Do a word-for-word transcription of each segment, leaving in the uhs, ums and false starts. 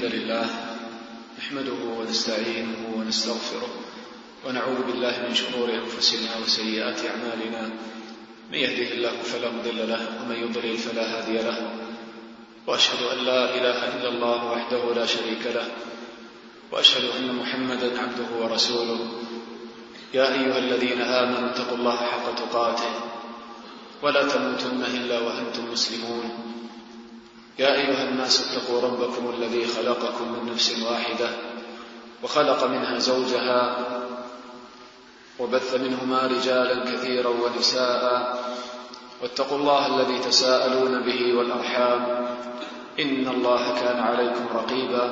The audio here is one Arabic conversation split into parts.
الحمد لله نحمده ونستعينه ونستغفره ونعوذ بالله من شرور أنفسنا وسيئات أعمالنا. من يهده الله فلا مضل له ومن يضلل فلا هادي له، وأشهد أن لا إله إلا الله وحده لا شريك له، وأشهد أن محمدا عبده ورسوله. يا أيها الذين آمنوا اتقوا الله حق تقاته ولا تموتن إلا وأنتم مسلمون. يا أيها الناس اتقوا ربكم الذي خلقكم من نفس واحدة وخلق منها زوجها وبث منهما رجالا كثيرا ونساء، واتقوا الله الذي تساءلون به والأرحام إن الله كان عليكم رقيبا.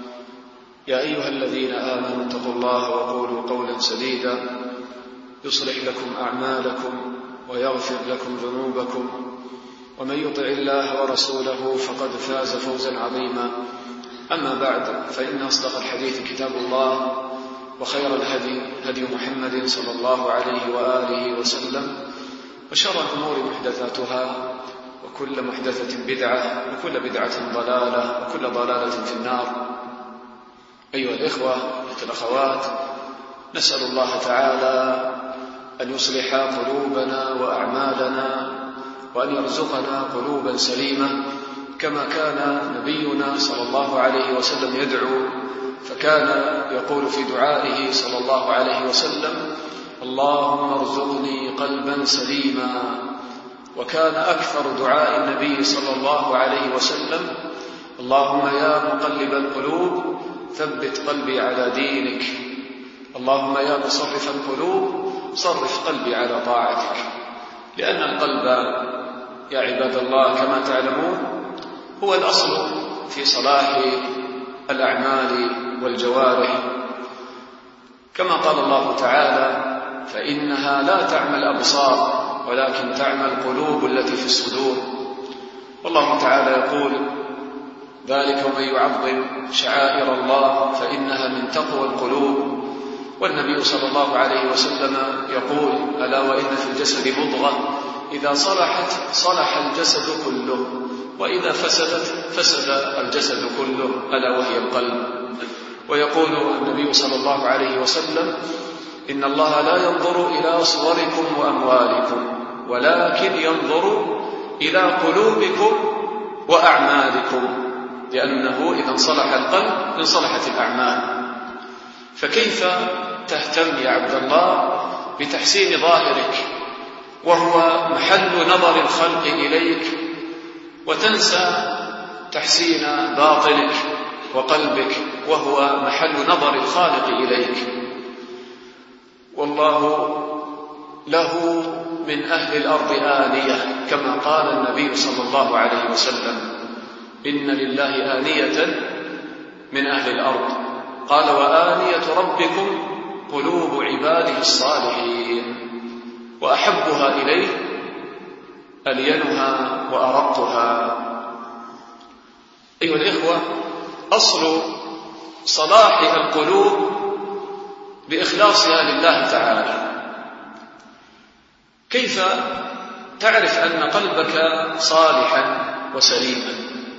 يا أيها الذين آمنوا اتقوا الله وقولوا قولا سديدا يصلح لكم أعمالكم ويغفر لكم ذنوبكم، ومن يطع الله ورسوله فقد فاز فوزا عظيما. أما بعد، فإن أصدق الحديث كتاب الله، وخير الهدي هدي محمد صلى الله عليه وآله وسلم، وشر الأمور محدثاتها، وكل محدثة بدعة، وكل بدعة ضلالة، وكل ضلالة في النار. أيها الإخوة والأخوات، نسأل الله تعالى أن يصلح قلوبنا وأعمالنا، وأن يرزقنا قلوبا سليمة، كما كان نبينا صلى الله عليه وسلم يدعو، فكان يقول في دعائه صلى الله عليه وسلم: اللهم ارزقني قلبا سليما. وكان أكثر دعاء النبي صلى الله عليه وسلم: اللهم يا مقلب القلوب ثبت قلبي على دينك، اللهم يا مصرف القلوب صرف قلبي على طاعتك. لأن القلب يا عباد الله كما تعلمون هو الأصل في صلاح الأعمال والجوارح، كما قال الله تعالى: فإنها لا تعمى الأبصار ولكن تعمى القلوب التي في الصدور. والله تعالى يقول: ذلك ومن يعظم شعائر الله فإنها من تقوى القلوب. والنبي صلى الله عليه وسلم يقول: ألا وإن في الجسد مضغة إذا صلحت صلح الجسد كله، وإذا فسدت فسد الجسد كله، ألا وهي القلب. ويقول النبي صلى الله عليه وسلم: إن الله لا ينظر إلى صوركم وأموالكم ولكن ينظر إلى قلوبكم وأعمالكم، لأنه إذا انصلح القلب انصلحت الأعمال. فكيف تهتم يا عبد الله بتحسين ظاهرك وهو محل نظر الخلق إليك، وتنسى تحسين باطنك وقلبك وهو محل نظر الخالق إليك؟ والله له من أهل الأرض آنية، كما قال النبي صلى الله عليه وسلم: إن لله آنية من أهل الأرض. قال: وآنية ربكم قلوب عباده الصالحين، وأحبها إليه ألينها وأرقها. أيها الإخوة، أصل صلاح القلوب بإخلاصها لله تعالى. كيف تعرف أن قلبك صالحا وسليما؟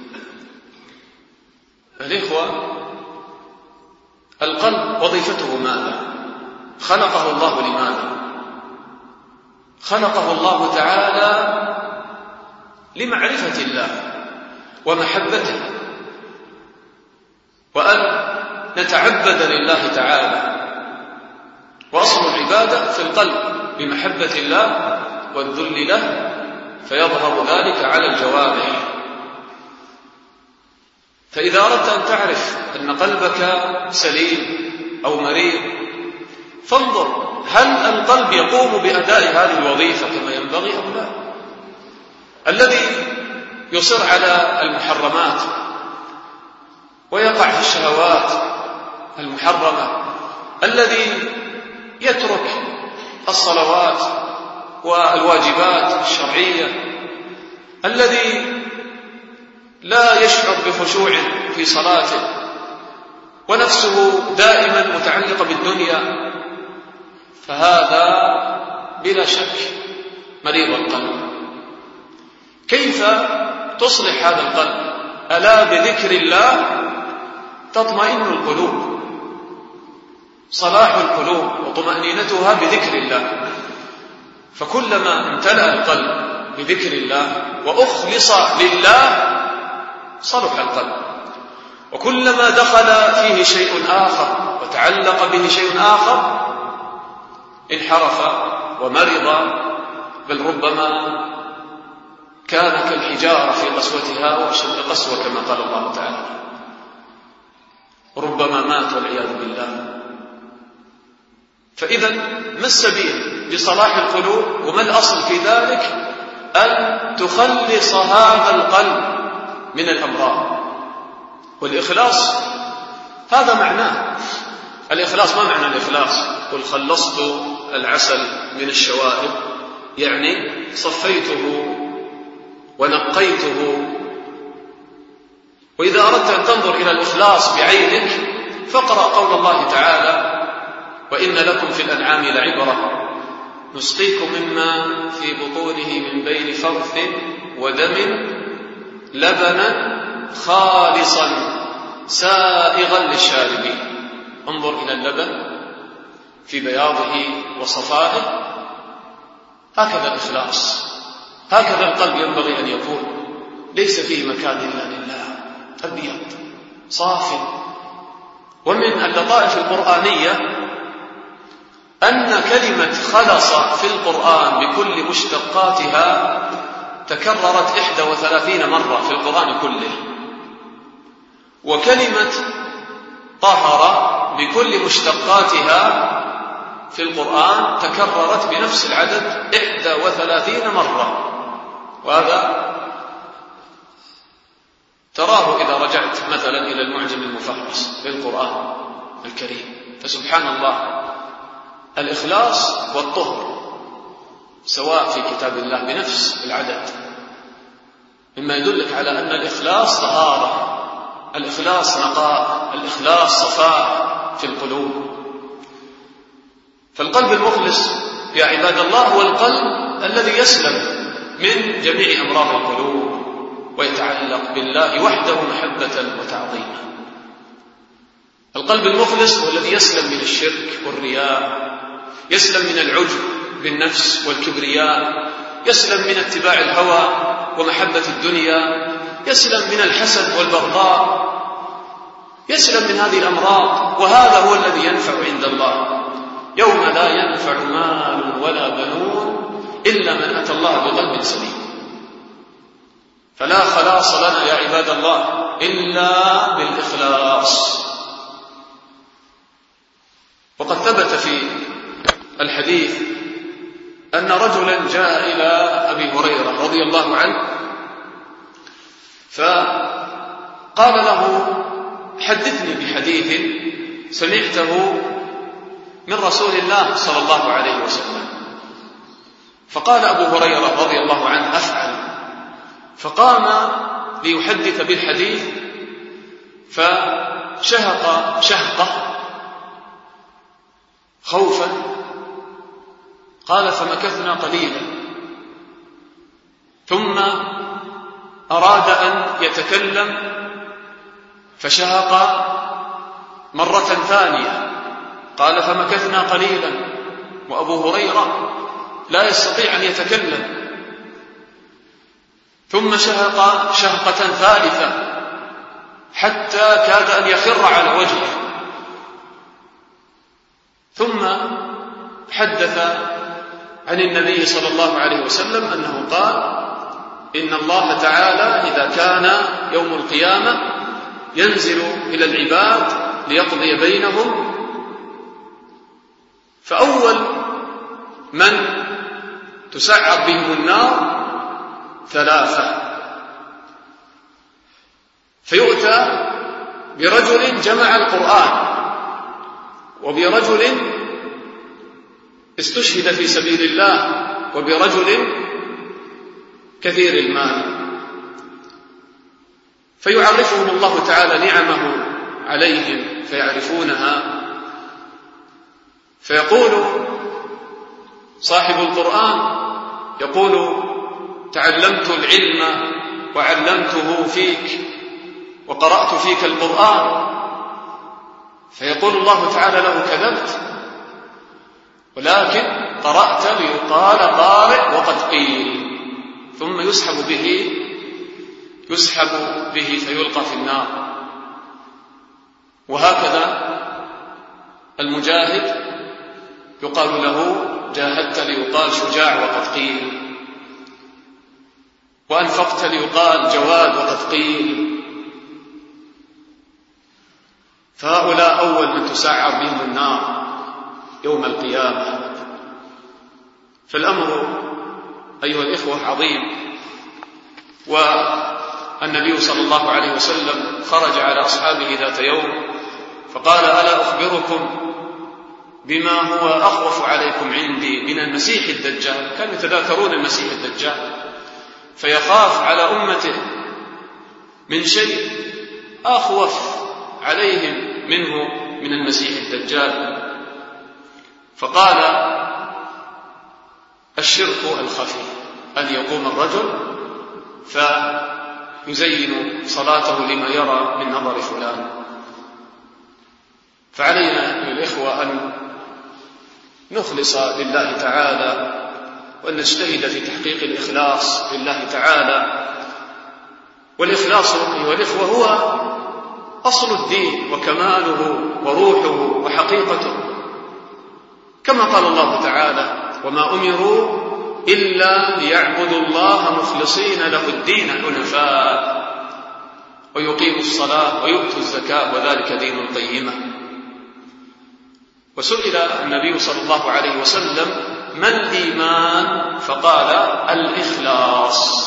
الإخوة، القلب وظيفته ماذا؟ خلقه الله لماذا؟ خلقه الله تعالى لمعرفة الله ومحبته، وأن نتعبد لله تعالى. وأصل العبادة في القلب بمحبة الله والذل له، فيظهر ذلك على الجوارح. فإذا أردت أن تعرف أن قلبك سليم أو مريض، فانظر هل القلب يقوم بأداء هذه الوظيفة كما ينبغي أو لا. الذي يصر على المحرمات ويقع في الشهوات المحرمة، الذي يترك الصلوات والواجبات الشرعية، الذي لا يشعر بخشوع في صلاته، ونفسه دائما متعلقة بالدنيا، فهذا بلا شك مريض القلب. كيف تصلح هذا القلب؟ ألا بذكر الله تطمئن القلوب، صلاح القلوب وطمأنينتها بذكر الله. فكلما امتلأ القلب بذكر الله وأخلص لله صلح القلب، وكلما دخل فيه شيء آخر وتعلق به شيء آخر انحرف ومرض، بل ربما كان كالحجارة في قسوتها وأشد قسوة كما قال الله تعالى، ربما مات والعياذ بالله. فإذا ما السبيل لصلاح القلوب وما الأصل في ذلك؟ أن تخلص هذا القلب من الأمراض. والإخلاص هذا معناه. الإخلاص ما معنى الإخلاص؟ قل خلصت العسل من الشوائب، يعني صفيته ونقيته. وإذا أردت أن تنظر إلى الإخلاص بعينك فاقرأ قول الله تعالى: وإن لكم في الأنعام لعبرة نسقيكم مما في بطونه من بين فرث ودم لبنا خالصا سائغا للشاربين. انظر إلى اللبن في بياضه وصفائه، هكذا الإخلاص، هكذا القلب ينبغي أن يكون، ليس فيه مكان إلا لله، أبيض صاف. ومن اللطائف القرآنية أن كلمة خلص في القرآن بكل مشتقاتها تكررت إحدى وثلاثين مرة في القرآن كله، وكلمة طهر بكل مشتقاتها في القرآن تكررت بنفس العدد إحدى وثلاثين مرة. وهذا تراه إذا رجعت مثلا إلى المعجم المفهرس للقرآن الكريم. فسبحان الله، الإخلاص والطهر سواء في كتاب الله بنفس العدد، مما يدلك على أن الإخلاص طهارة، الإخلاص نقاء، الإخلاص صفاء في القلوب. فالقلب المخلص يا عباد الله هو القلب الذي يسلم من جميع أمراض القلوب ويتعلق بالله وحده محبة وتعظيما. القلب المخلص هو الذي يسلم من الشرك والرياء، يسلم من العجب بالنفس والكبرياء، يسلم من اتباع الهوى ومحبة الدنيا، يسلم من الحسد والبغضاء، يسلم من هذه الأمراض. وهذا هو الذي ينفع عند الله يوم لا ينفع مال ولا بنون إلا من أتى الله بقلب سليم. فلا خلاص لنا يا عباد الله إلا بالإخلاص. وقد ثبت في الحديث أن رجلا جاء إلى أبي هريرة رضي الله عنه فقال له: حدثني بحديث سمعته من رسول الله صلى الله عليه وسلم. فقال أبو هريرة رضي الله عنه: أفعل. فقام ليحدث بالحديث فشهق شهقة خوفا. قال: فمكثنا قليلا ثم أراد أن يتكلم فشهق مرة ثانية. قال: فمكثنا قليلا وأبو هريرة لا يستطيع أن يتكلم. ثم شهق شهقة ثالثة حتى كاد أن يخر على وجهه. ثم حدث عن النبي صلى الله عليه وسلم أنه قال: إن الله تعالى إذا كان يوم القيامة ينزل إلى العباد ليقضي بينهم، فأول من تسعر بهم النار ثلاثة، فيؤتى برجل جمع القرآن، وبرجل استشهد في سبيل الله، وبرجل كثير المال. فيعرفهم الله تعالى نعمه عليهم فيعرفونها، فيقول صاحب القرآن يقول: تعلمت العلم وعلمته فيك وقرأت فيك القرآن. فيقول الله تعالى له: كذبت، ولكن قرأت ليقال قارئ وقد قيل، ثم يسحب به يسحب به فيلقى في النار. وهكذا المجاهد يقال له: جاهدت ليقال شجاع وقد قيل، وأنفقت ليقال جواد وقد قيل. فهؤلاء أول من تسعر بهم النار يوم القيامة. فالأمر أيها الإخوة عظيم. والنبي صلى الله عليه وسلم خرج على أصحابه ذات يوم فقال: ألا أخبركم بما هو أخوف عليكم عندي من المسيح الدجال؟ كانوا يتذاكرون المسيح الدجال، فيخاف على أمته من شيء أخوف عليهم منه من المسيح الدجال. فقال: الشرك الخفي، أن يقوم الرجل فيزين صلاته لما يرى من نظر فلان. فعلينا أيها الإخوة أن نخلص لله تعالى، وأن نجتهد في تحقيق الإخلاص لله تعالى. والإخلاص أيها الإخوة هو أصل الدين وكماله وروحه وحقيقته، كما قال الله تعالى: وما أمروا إلا ليعبدوا الله مخلصين له الدين حنفاء ويقيموا الصلاة ويؤتوا الزكاة وذلك دين القيمة. وسئل النبي صلى الله عليه وسلم: ما الإيمان؟ فقال: الإخلاص.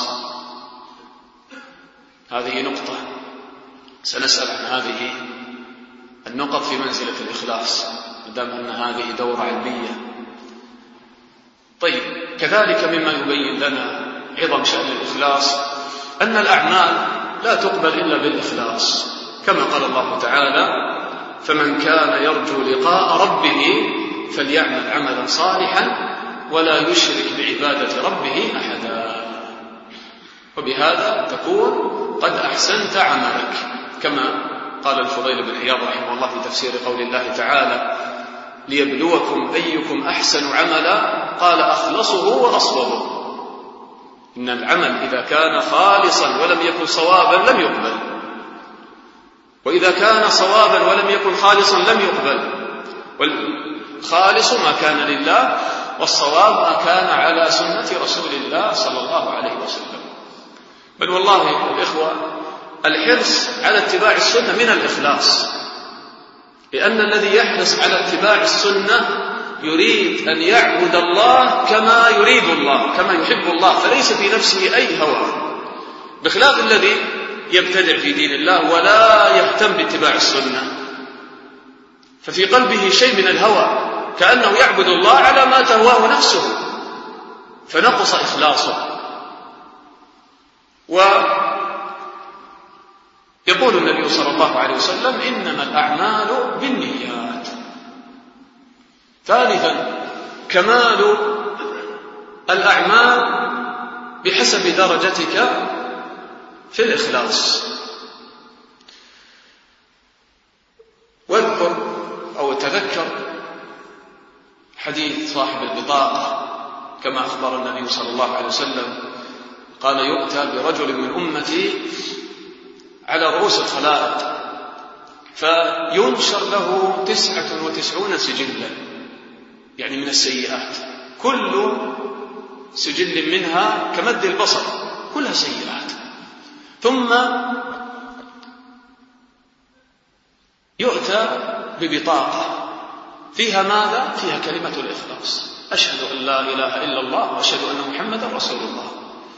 هذه نقطة سنسأل عن هذه النقط في منزلة الإخلاص، مدام أن هذه دورة علمية. طيب، كذلك مما يبين لنا عظم شأن الإخلاص أن الأعمال لا تقبل إلا بالإخلاص، كما قال الله تعالى: فمن كان يرجو لقاء ربه فليعمل عملا صالحا ولا يشرك بعبادة ربه أحدا. وبهذا تكون قد أحسنت عملك، كما قال الفضيل بن عياض رحمه الله في تفسير قول الله تعالى: ليبلوكم أيكم أحسن عملا، قال: أخلصه وأصوبه. إن العمل إذا كان خالصا ولم يكن صوابا لم يقبل، وإذا كان صوابا ولم يكن خالصا لم يقبل. والخالص ما كان لله، والصواب ما كان على سنة رسول الله صلى الله عليه وسلم. بل والله الإخوة الحرص على اتباع السنة من الإخلاص، لأن الذي يحرص على اتباع السنة يريد أن يعبد الله كما يريد الله، كما يحب الله، فليس في نفسه أي هوى، بخلاف الذي يبتدع في دين الله ولا يهتم باتباع السنة، ففي قلبه شيء من الهوى، كأنه يعبد الله على ما تهواه نفسه، فنقص إخلاصه. ويقول النبي صلى الله عليه وسلم: إنما الأعمال بالنيات. ثالثا، كمال الأعمال بحسب درجتك في الإخلاص. واذكر أو تذكر حديث صاحب البطاقة، كما أخبر النبي صلى الله عليه وسلم قال: يؤتى برجل من أمتي على رؤوس الخلائق فينشر له تسعة وتسعون سجلا، يعني من السيئات، كل سجل منها كمد البصر، كلها سيئات. ثم يؤتى ببطاقة فيها ماذا؟ فيها كلمة الإخلاص: أشهد أن لا إله إلا الله وأشهد أن محمدا رسول الله.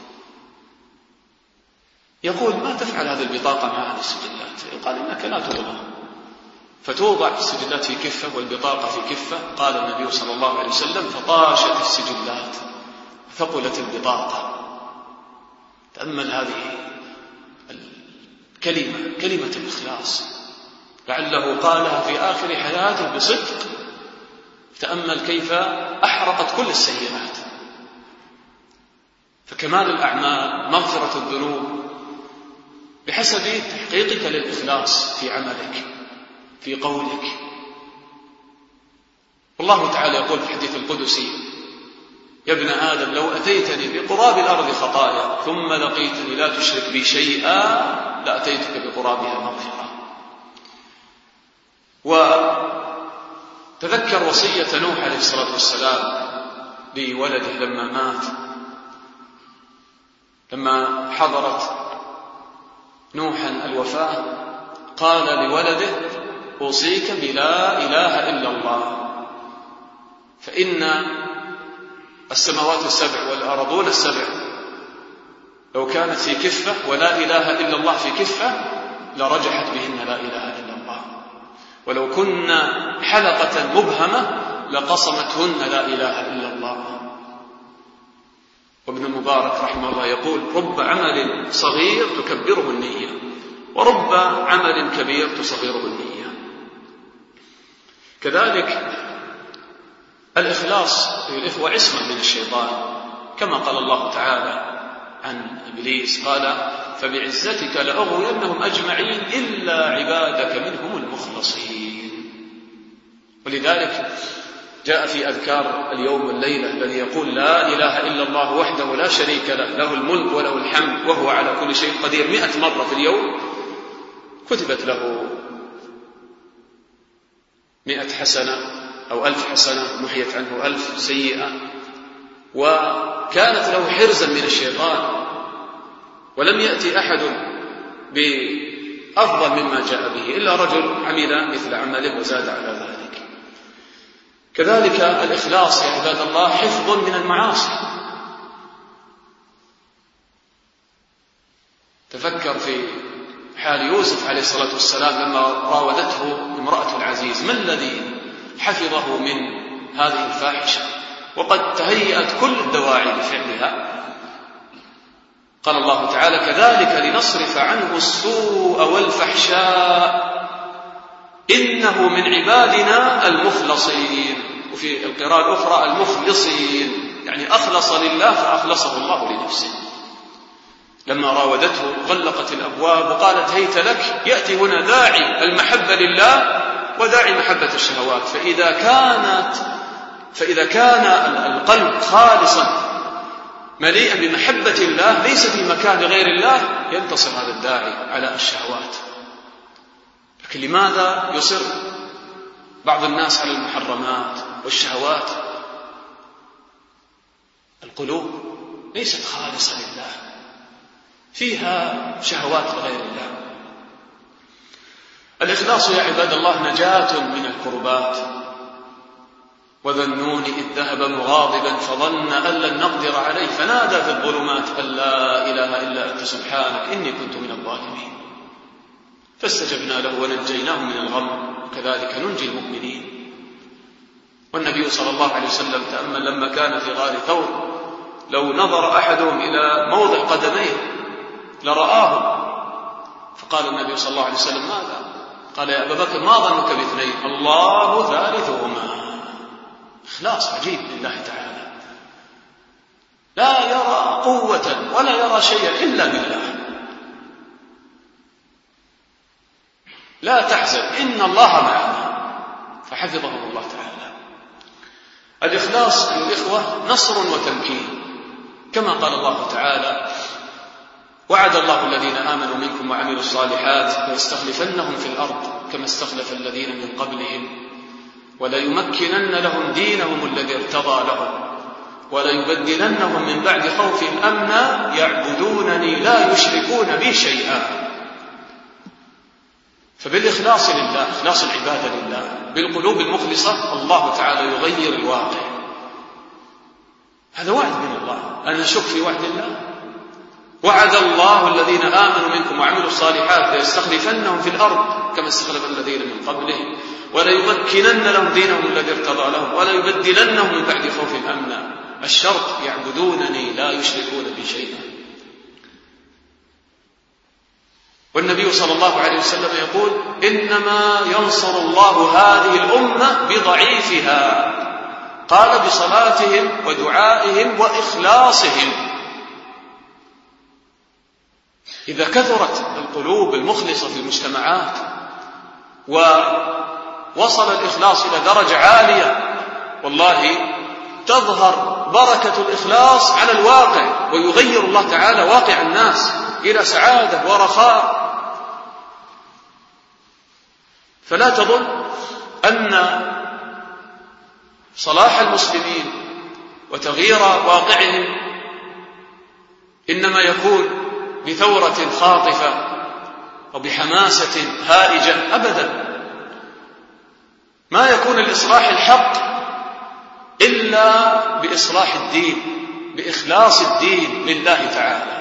يقول: ما تفعل هذه البطاقة مع هذه السجلات؟ يقال: إنك لا توضع. فتوضع السجلات في كفة والبطاقة في كفة. قال النبي صلى الله عليه وسلم: فطاشت السجلات، ثقلت البطاقة. تأمل هذه الكلمة، كلمة الإخلاص، لعله قالها في آخر حياته بصدق. تأمل كيف أحرقت كل السيئات. فكمال الأعمال مغفرة الذنوب بحسب تحقيقك للإخلاص في عملك، في قولك. والله تعالى يقول في الحديث القدسي: يا ابن آدم لو أتيتني بقراب الأرض خطايا ثم لقيتني لا تشرك بي شيئا لأتيتك بقرابها مغفرة. وتذكر وصية نوح عليه الصلاة والسلام لولده لما مات، لما حضرت نوحا الوفاة قال لولده: أوصيك بلا إله إلا الله، فإن السماوات السبع والأرضون السبع لو كانت في كفة ولا إله إلا الله في كفة لرجحت بهن لا إله إلا الله، ولو كنا حلقة مبهمة لقصمتهن لا إله إلا الله. وابن المبارك رحمه الله يقول: رب عمل صغير تكبره النية، ورب عمل كبير تصغره النية. كذلك الإخلاص أيها الإخوة عصمة من الشيطان، كما قال الله تعالى عن إبليس: قال فبعزتك لأغوينهم أجمعين إلا عبادك منهم المخلصين. ولذلك جاء في أذكار اليوم والليلة الذي يقول لا إله إلا الله وحده لا شريك له، له الملك وله الحمد وهو على كل شيء قدير، مئة مرة في اليوم كتبت له مئة حسنة أو ألف حسنة، محيت عنه ألف سيئة، وكانت له حرزا من الشيطان، ولم يأتي أحد بأفضل مما جاء به إلا رجل عمل مثل عمله وزاد على ذلك. كذلك الإخلاص يا عباد الله حفظ من المعاصي. تفكر في حال يوسف عليه الصلاة والسلام لما راودته امرأة العزيز، ما الذي حفظه من هذه الفاحشة وقد تهيأت كل الدواعي لفعلها؟ قال الله تعالى: كذلك لنصرف عنه السوء والفحشاء إنه من عبادنا المخلصين. وفي القراءة الأخرى المخلصين، يعني أخلص لله فأخلصه الله لنفسه. لما راودته غلقت الأبواب وقالت: هيت لك. يأتي هنا داعي المحبة لله وداعي محبة الشهوات، فإذا كانت فإذا كان القلب خالصا مليئا بمحبة الله ليس في مكان غير الله ينتصر هذا الداعي على الشهوات. لكن لماذا يصر بعض الناس على المحرمات والشهوات؟ القلوب ليست خالصة لله، فيها شهوات لغير الله. الإخلاص يا عباد الله نجاة من الكربات. وذا النون إذ ذهب مغاضبا فظن أن لن نقدر عليه فنادى في الظلمات أن لا إله إلا أنت سبحانك إني كنت من الظالمين، فاستجبنا له ونجيناه من الغم وكذلك ننجي المؤمنين. والنبي صلى الله عليه وسلم تأمل لما كان في غار ثور، لو نظر أحدهم إلى موضع قدميه لرآه، فقال النبي صلى الله عليه وسلم: ماذا؟ قال: يا أبا بكر ما ظنك باثنين؟ الله ثالثهما. إخلاص عجيب لله تعالى، لا يرى قوة ولا يرى شيئا إلا بالله. لا تحزن إن الله معنا، فحفظهم الله تعالى. الإخلاص أيها الإخوة نصر وتمكين، كما قال الله تعالى: وعد الله الذين آمنوا منكم وعملوا الصالحات ليستخلفنهم في الأرض كما استخلف الذين من قبلهم وليمكنن لهم دينهم الذي ارتضى لهم وليبدلنهم من بعد خوفهم أمنا يعبدونني لا يشركون بي شيئا. فبالإخلاص لله، إخلاص العبادة لله بالقلوب المخلصة، الله تعالى يغير الواقع. هذا وعد من الله، أن نشك في وعد الله. وعد الله الذين آمنوا منكم وعملوا الصالحات ليستخلفنهم في الأرض كما استخلف الذين من قبلهم وليمكنن لهم دينهم الذي ارتضى لهم وليبدلنهم من بعد خوفهم أمنا. الشرط يعبدونني لا يشركون بي شيئا. والنبي صلى الله عليه وسلم يقول: إنما ينصر الله هذه الأمة بضعيفها. قال: بصلاتهم ودعائهم وإخلاصهم. إذا كثرت القلوب المخلصة في المجتمعات وكثر وصل الإخلاص إلى درجة عالية والله تظهر بركة الإخلاص على الواقع، ويغير الله تعالى واقع الناس إلى سعادة ورخاء. فلا تظن أن صلاح المسلمين وتغيير واقعهم إنما يكون بثورة خاطفة وبحماسة هائجة، أبدا. ما يكون الإصلاح الحق إلا بإصلاح الدين، بإخلاص الدين لله تعالى.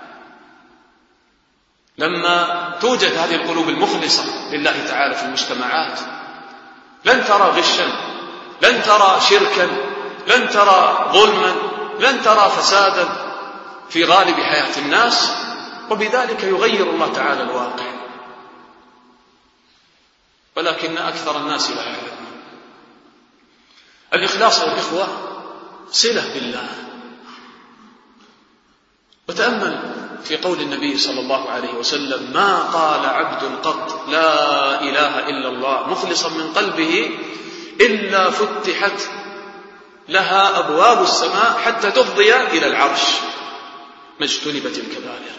لما توجد هذه القلوب المخلصة لله تعالى في المجتمعات لن ترى غشا، لن ترى شركا، لن ترى ظلما، لن ترى فسادا في غالب حياة الناس، وبذلك يغير الله تعالى الواقع. ولكن أكثر الناس لا يعلمون. الإخلاص والإخوة صلة بالله. وتأمل في قول النبي صلى الله عليه وسلم: ما قال عبد قط لا إله إلا الله مخلصا من قلبه إلا فتحت لها أبواب السماء حتى تفضي إلى العرش ما اجتنبت الكبائر.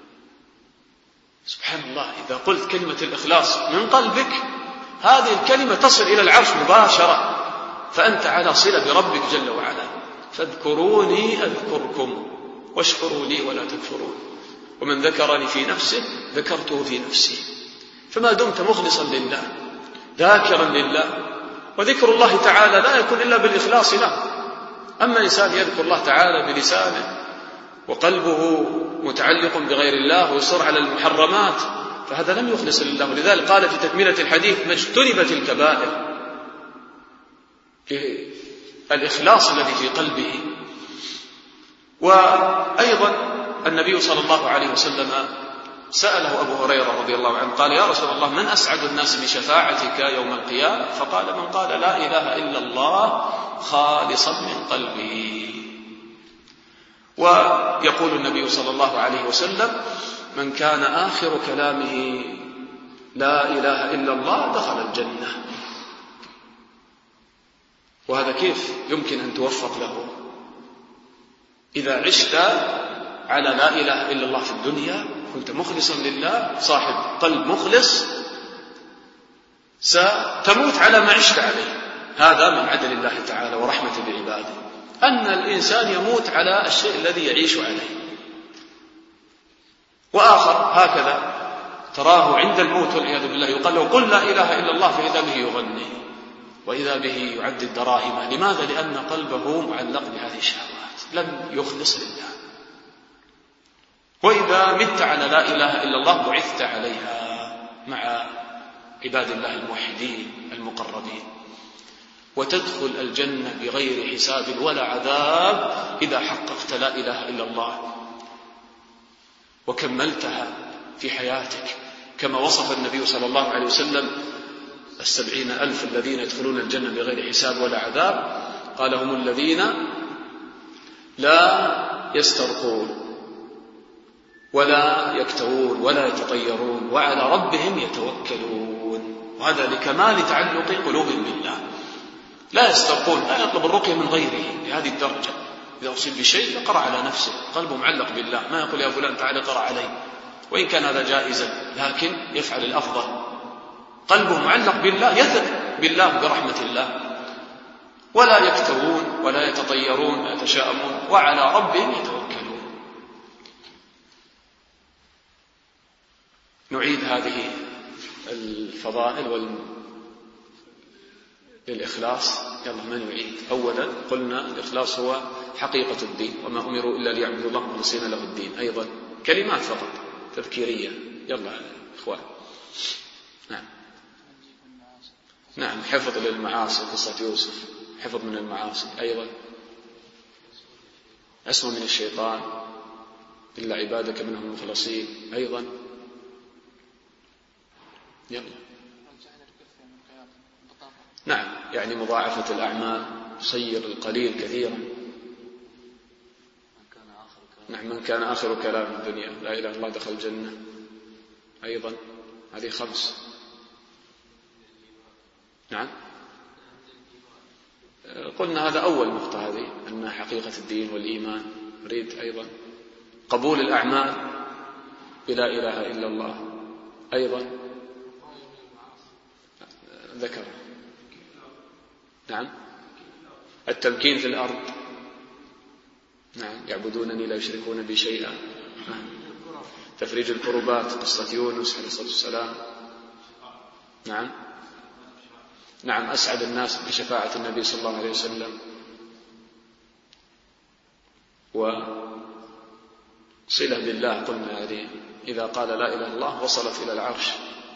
سبحان الله، إذا قلت كلمة الإخلاص من قلبك هذه الكلمة تصل إلى العرش مباشرة، فأنت على صلة بربك جل وعلا. فاذكروني أذكركم واشكروا لي ولا تكفرون، ومن ذكرني في نفسه ذكرته في نفسي. فما دمت مخلصا لله ذاكرا لله، وذكر الله تعالى لا يكون إلا بالإخلاص له. أما إنسان يذكر الله تعالى بلسانه وقلبه متعلق بغير الله ويصر على المحرمات فهذا لم يخلص لله. لذلك قال في تكملة الحديث: ما اجتنبت الكبائر، الإخلاص الذي في قلبه. وأيضا النبي صلى الله عليه وسلم سأله أبو هريرة رضي الله عنه قال: يا رسول الله، من أسعد الناس بشفاعتك يوم القيامة؟ فقال: من قال لا إله إلا الله خالصا من قلبه. ويقول النبي صلى الله عليه وسلم: من كان آخر كلامه لا إله إلا الله دخل الجنة. وهذا كيف يمكن أن توفق له؟ إذا عشت على لا إله إلا الله في الدنيا كنت مخلصا لله، صاحب قلب مخلص، ستموت على ما عشت عليه. هذا من عدل الله تعالى ورحمة بعباده، أن الإنسان يموت على الشيء الذي يعيش عليه. وآخر هكذا تراه عند الموت والعياذ بالله يقال له: قل لا إله إلا الله، فإذا به يغني وإذا به يعدد دراهم. لماذا؟ لأن قلبه معلق بهذه الشهوات، لم يخلص لله. وإذا مت على لا إله إلا الله بعثت عليها مع عباد الله الموحدين المقربين، وتدخل الجنة بغير حساب ولا عذاب إذا حققت لا إله إلا الله وكملتها في حياتك، كما وصف النبي صلى الله عليه وسلم السبعين ألف الذين يدخلون الجنة بغير حساب ولا عذاب. قال: هم الذين لا يسترقون ولا يكتوون ولا يتطيرون وعلى ربهم يتوكلون. وهذا لكمال تعلق قلوبهم بالله. لا يسترقون، لا يطلب الرقية من غيره لهذه الدرجة. إذا أصيب بشيء يقرأ على نفسه، قلبه معلق بالله، ما يقول: يا فلان تعال قرأ علي، وإن كان هذا جائزا لكن يفعل الأفضل. قلبه معلق بالله، يثق بالله برحمة الله. ولا يكتوون ولا يتطيرون ولا يتشاءمون وعلى ربهم يتوكلون. نعيد هذه الفضائل وال... للإخلاص. يلا من يعيد؟ أولا قلنا الإخلاص هو حقيقة الدين، وما أمروا إلا ليعبدوا الله مخلصين له الدين. أيضا كلمات فقط تذكيرية. يلا إخوان. نعم نعم حفظ للمعاصي، قصة يوسف، حفظ من المعاصي. أيضا عصمة من الشيطان، إلا عبادك منهم المخلصين. أيضا يلا. نعم، يعني مضاعفة الأعمال، صير القليل كثيرا. نعم، من كان آخر كلام الدنيا لا إله إلا الله دخل الجنة. أيضا هذه خمس. نعم، قلنا هذا أول نقطة، هذه أن حقيقة الدين والإيمان. نريد أيضا قبول الأعمال بلا إله إلا الله، أيضا ذكر. نعم، التمكين في الأرض. نعم، يعبدونني لا يشركون بي شيئا. نعم. تفريج الكربات، قصة يونس عليه الصلاة والسلام. نعم نعم أسعد الناس بشفاعة النبي صلى الله عليه وسلم، وصلة بالله. قلنا يعني إذا قال لا إله إلا الله وصلت إلى العرش،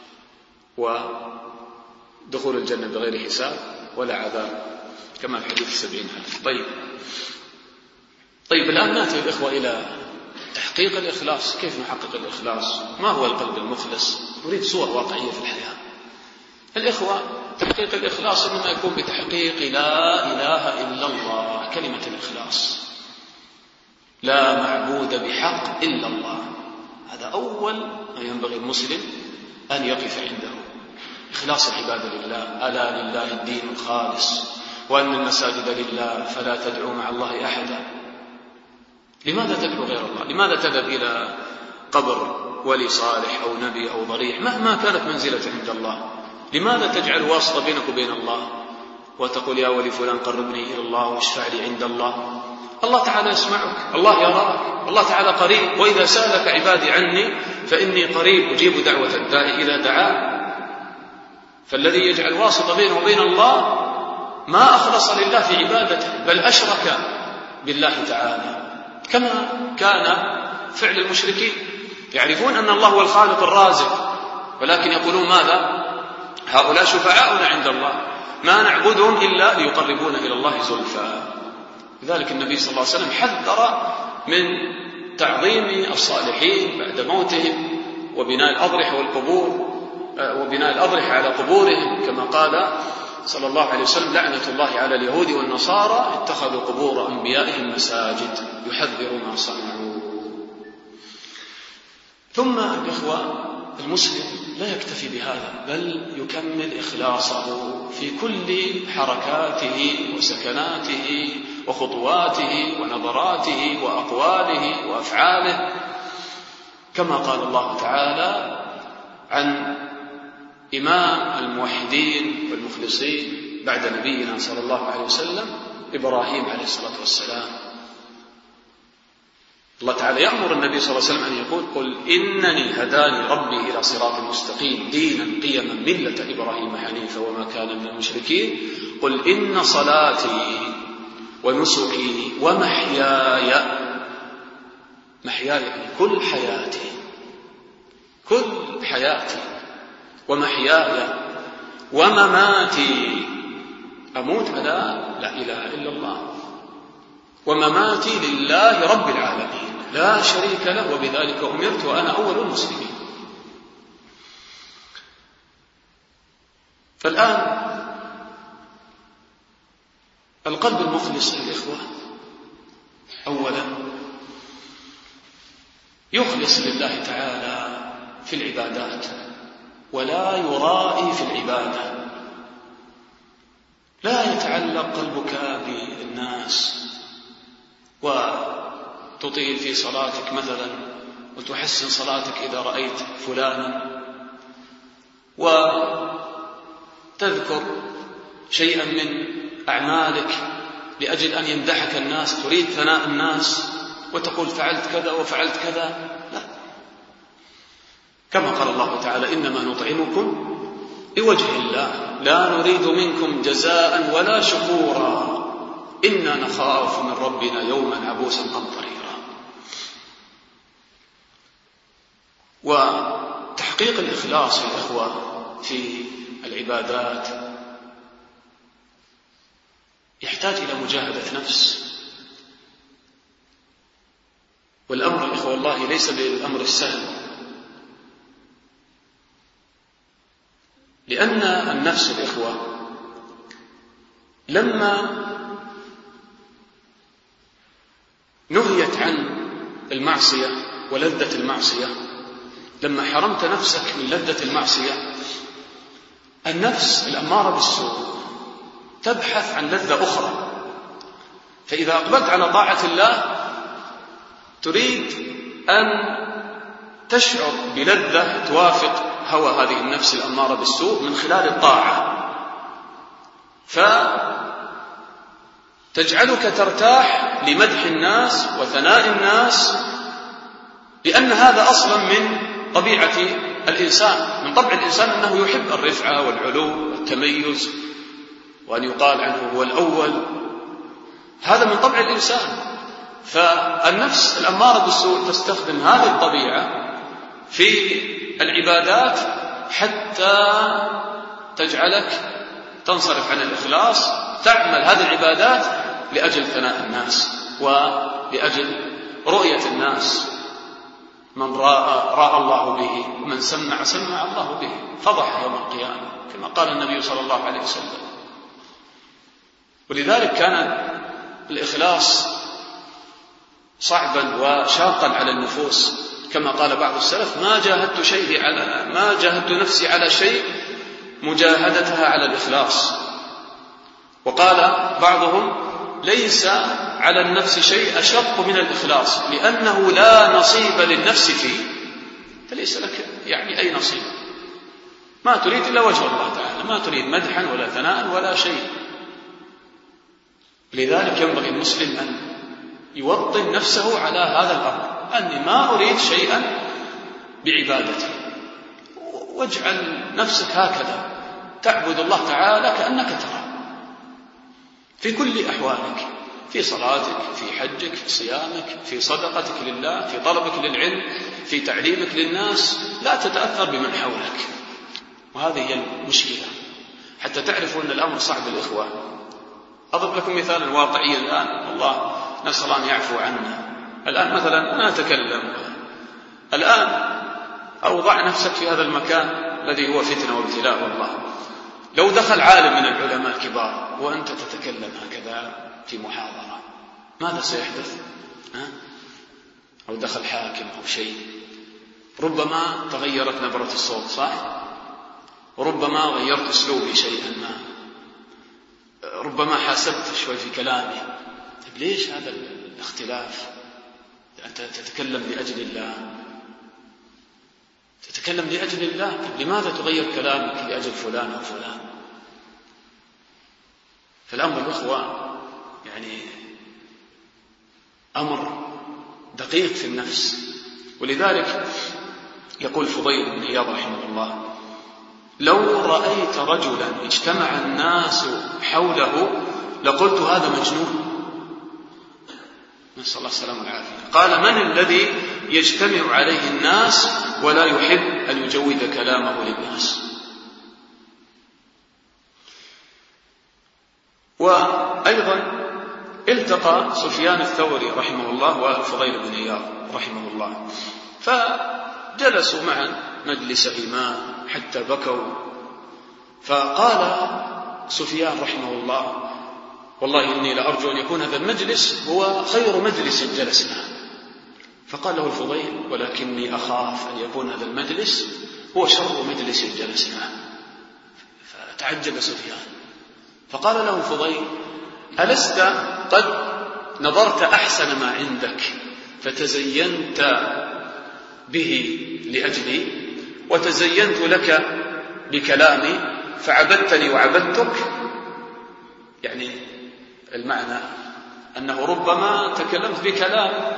ودخول الجنة بغير حساب ولا عذاب كما في حديث السبعين ألف. طيب طيب الآن نأتي الإخوة إلى تحقيق الإخلاص. كيف نحقق الإخلاص؟ ما هو القلب المخلص؟ نريد صور واقعية في الحياة. الإخوة، تحقيق الإخلاص إنما يكون بتحقيق لا إله إلا الله، كلمة الإخلاص، لا معبود بحق إلا الله. هذا أول ما ينبغي المسلم أن يقف عنده، إخلاص العبادة لله. ألا لله الدين الخالص وأن المساجد لله فلا تدعوا مع الله أحدا. لماذا تدعو غير الله؟ لماذا تذهب إلى قبر ولي صالح أو نبي أو ضريح مهما كانت منزلة عند الله؟ لماذا تجعل واسطة بينك وبين الله وتقول يا ولي فلان قربني إلى الله واشفع لي عند الله؟ الله تعالى يسمعك، الله يراك، الله تعالى قريب. وإذا سألك عبادي عني فإني قريب أجيب دعوة الداعي إذا دعاه. فالذي يجعل واسطة بينه وبين الله ما أخلص لله في عبادته، بل أشرك بالله تعالى، كما كان فعل المشركين. يعرفون أن الله هو الخالق الرازق، ولكن يقولون ماذا؟ هؤلاء شفعاؤنا عند الله، ما نعبدهم إلا ليقربونا إلى الله زلفى. لذلك النبي صلى الله عليه وسلم حذر من تعظيم الصالحين بعد موتهم، وبناء الأضرحة والقبور وبناء الأضرحة على قبورهم، كما قال صلى الله عليه وسلم لعنة الله على اليهود والنصارى اتخذوا قبور أنبيائهم مساجد، يحذر ما صنعوا. ثم الإخوة، المسلم لا يكتفي بهذا، بل يكمل إخلاصه في كل حركاته وسكناته وخطواته ونظراته وأقواله وأفعاله، كما قال الله تعالى عن إمام الموحدين والمخلصين بعد نبينا صلى الله عليه وسلم إبراهيم عليه الصلاة والسلام. الله تعالى يأمر النبي صلى الله عليه وسلم أن يقول قل إنني هداني ربي إلى صراط مستقيم دينا قيما ملة إبراهيم حنيفا وما كان من المشركين قل إن صلاتي ونسكي ومحياي، محياي يعني كل حياتي، كل حياتي، ومحياي ومماتي، أموت على لا إله إلا الله، ومماتي لله رب العالمين لا شريك له وبذلك أمرت وأنا أول المسلمين. فالآن القلب المخلص للإخوة أولا يخلص لله تعالى في العبادات ولا يرائي في العبادة، لا يتعلق قلبك بالناس وتطيل في صلاتك مثلا وتحسن صلاتك إذا رأيت فلانا، وتذكر شيئا من أعمالك لأجل أن يمدحك الناس، تريد ثناء الناس وتقول فعلت كذا وفعلت كذا. لا، كما قال الله تعالى إنما نطعمكم لوجه الله لا نريد منكم جزاء ولا شكورا إنا نخاف من ربنا يوما عبوسا قمطريرا. وتحقيق الإخلاص يا إخوة في العبادات يحتاج إلى مجاهدة نفس، والأمر يا إخوة والله ليس بالأمر السهل، لأن النفس الإخوة لما نهيت عن المعصية ولذة المعصية، لما حرمت نفسك من لذة المعصية النفس الأمارة بالسوء تبحث عن لذة أخرى، فإذا أقبلت على طاعة الله تريد أن تشعر بلذة توافق هوى هذه النفس الأمارة بالسوء من خلال الطاعة، فتجعلك ترتاح لمدح الناس وثناء الناس، لأن هذا أصلا من طبيعة الإنسان، من طبع الإنسان أنه يحب الرفعة والعلو والتميز وأن يقال عنه هو الأول، هذا من طبع الإنسان. فالنفس الأمارة بالسوء تستخدم هذه الطبيعة في العبادات حتى تجعلك تنصرف عن الإخلاص، تعمل هذه العبادات لأجل ثناء الناس ولأجل رؤية الناس. من رأى رأى الله به، ومن سمع سمع الله به، فضح يوم القيامة كما قال النبي صلى الله عليه وسلم. ولذلك كان الإخلاص صعبا وشاقا على النفوس، كما قال بعض السلف: ما جاهدت شيء على ما جاهدت نفسي على شيء مجاهدتها على الإخلاص. وقال بعضهم: ليس على النفس شيء أشق من الإخلاص، لأنه لا نصيب للنفس فيه، فليس لك يعني أي نصيب، ما تريد إلا وجه الله تعالى، ما تريد مدحا ولا ثناء ولا شيء. لذلك ينبغي المسلم أن يوطن نفسه على هذا الأمر، أني ما أريد شيئا بعبادتي، واجعل نفسك هكذا تعبد الله تعالى كأنك ترى في كل أحوالك، في صلاتك، في حجك، في صيامك، في صدقتك لله، في طلبك للعلم، في تعليمك للناس، لا تتأثر بمن حولك. وهذه هي المشكلة، حتى تعرفوا أن الأمر صعب الإخوة. أضرب لكم مثالا واقعيا الآن، والله نسأل الله أن يعفو عنا. الآن مثلا أنا أتكلم الآن، أوضع نفسك في هذا المكان الذي هو فتنة وابتلاء، والله لو دخل عالم من العلماء الكبار وأنت تتكلم هكذا في محاضرة، ماذا سيحدث؟ ها؟ أو دخل حاكم أو شيء، ربما تغيرت نبرة الصوت، صح؟ وربما غيرت أسلوبي شيئا ما، ربما حاسبت شوي في كلامي. طيب ليش هذا الاختلاف؟ أنت تتكلم لأجل الله، تتكلم لأجل الله، طيب لماذا تغير كلامك لأجل فلان أو فلان؟ فالأمر الأخوة يعني أمر دقيق في النفس. ولذلك يقول فضيل بن عياض رحمه الله: لو رأيت رجلا اجتمع الناس حوله لقلت هذا مجنون. نسأل الله السلامة والعافية. قال: من الذي يجتمع عليه الناس ولا يحب أن يجود كلامه للناس؟ وأيضا التقى سفيان الثوري رحمه الله والفضيل بن عياض رحمه الله، فجلسوا معا مجلسهما حتى بكوا، فقال سفيان رحمه الله: والله إني لأرجو أن يكون هذا المجلس هو خير مجلس جلسنا. فقال له الفضيل: ولكني أخاف أن يكون هذا المجلس هو شر مجلس جلسنا. فتعجب سفيان، فقال له الفضيل: ألست قد نظرت أحسن ما عندك فتزينت به لأجلي، وتزينت لك بكلامي فعبدتني وعبدتك؟ يعني المعنى أنه ربما تكلمت بكلام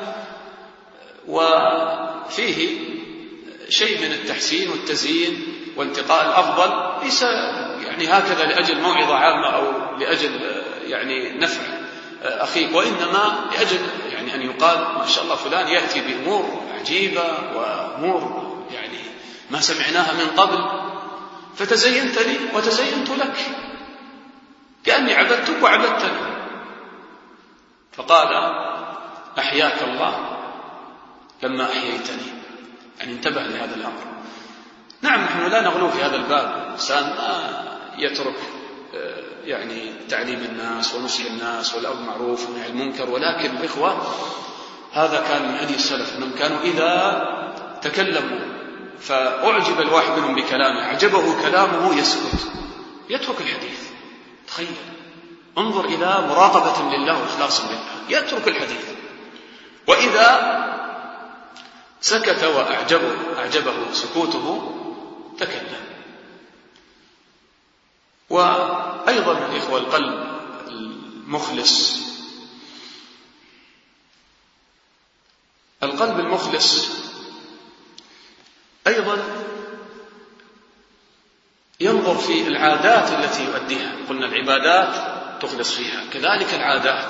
وفيه شيء من التحسين والتزيين وانتقاء الأفضل، ليس يعني هكذا لأجل موعظة عامة أو لأجل يعني نفع أخيك، وإنما لأجل يعني أن يقال ما شاء الله فلان يأتي بأمور عجيبة وأمور يعني ما سمعناها من قبل، فتزينت لي وتزينت لك كأني عبدتك وعبدتني. فقال: أحياك الله لما أحييتني. يعني انتبه لهذا الأمر. نعم نحن لا نغلو في هذا الباب، الإنسان ما يترك يعني تعليم الناس ونصح الناس والأمر بالمعروف والنهي عن المنكر، ولكن الإخوة هذا كان من هدي السلف، أنهم كانوا إذا تكلموا فأعجب الواحد منهم بكلامه، أعجبه كلامه يسكت، يترك الحديث. تخيل، انظر إلى مراقبة لله وإخلاص لله، يترك الحديث. وإذا سكت وأعجبه أعجبه سكوته تكلم. وأيضا الإخوة القلب المخلص، القلب المخلص أيضا ينظر في العادات التي يؤديها. قلنا العبادات تخلص فيها، كذلك العادات.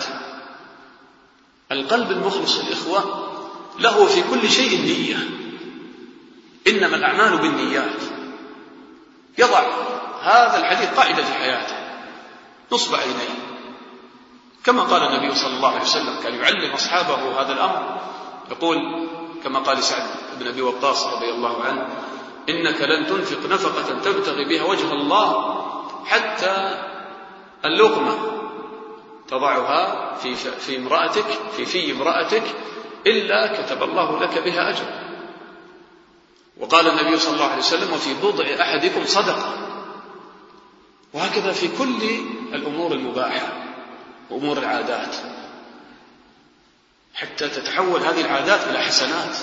القلب المخلص الإخوة له في كل شيء نية، إنما الأعمال بالنيات. يضع هذا الحديث قاعدة في حياته نصب عينيه، كما قال النبي صلى الله عليه وسلم، كان يعلم أصحابه هذا الأمر، يقول كما قال سعد بن أبي وقاص رضي الله عنه: إنك لن تنفق نفقة تبتغي بها وجه الله حتى اللقمة تضعها في في امرأتك في في امرأتك إلا كتب الله لك بها أجر. وقال النبي صلى الله عليه وسلم: وفي بضع أحدكم صدقة. وهكذا في كل الأمور المباحة وأمور العادات، حتى تتحول هذه العادات إلى حسنات.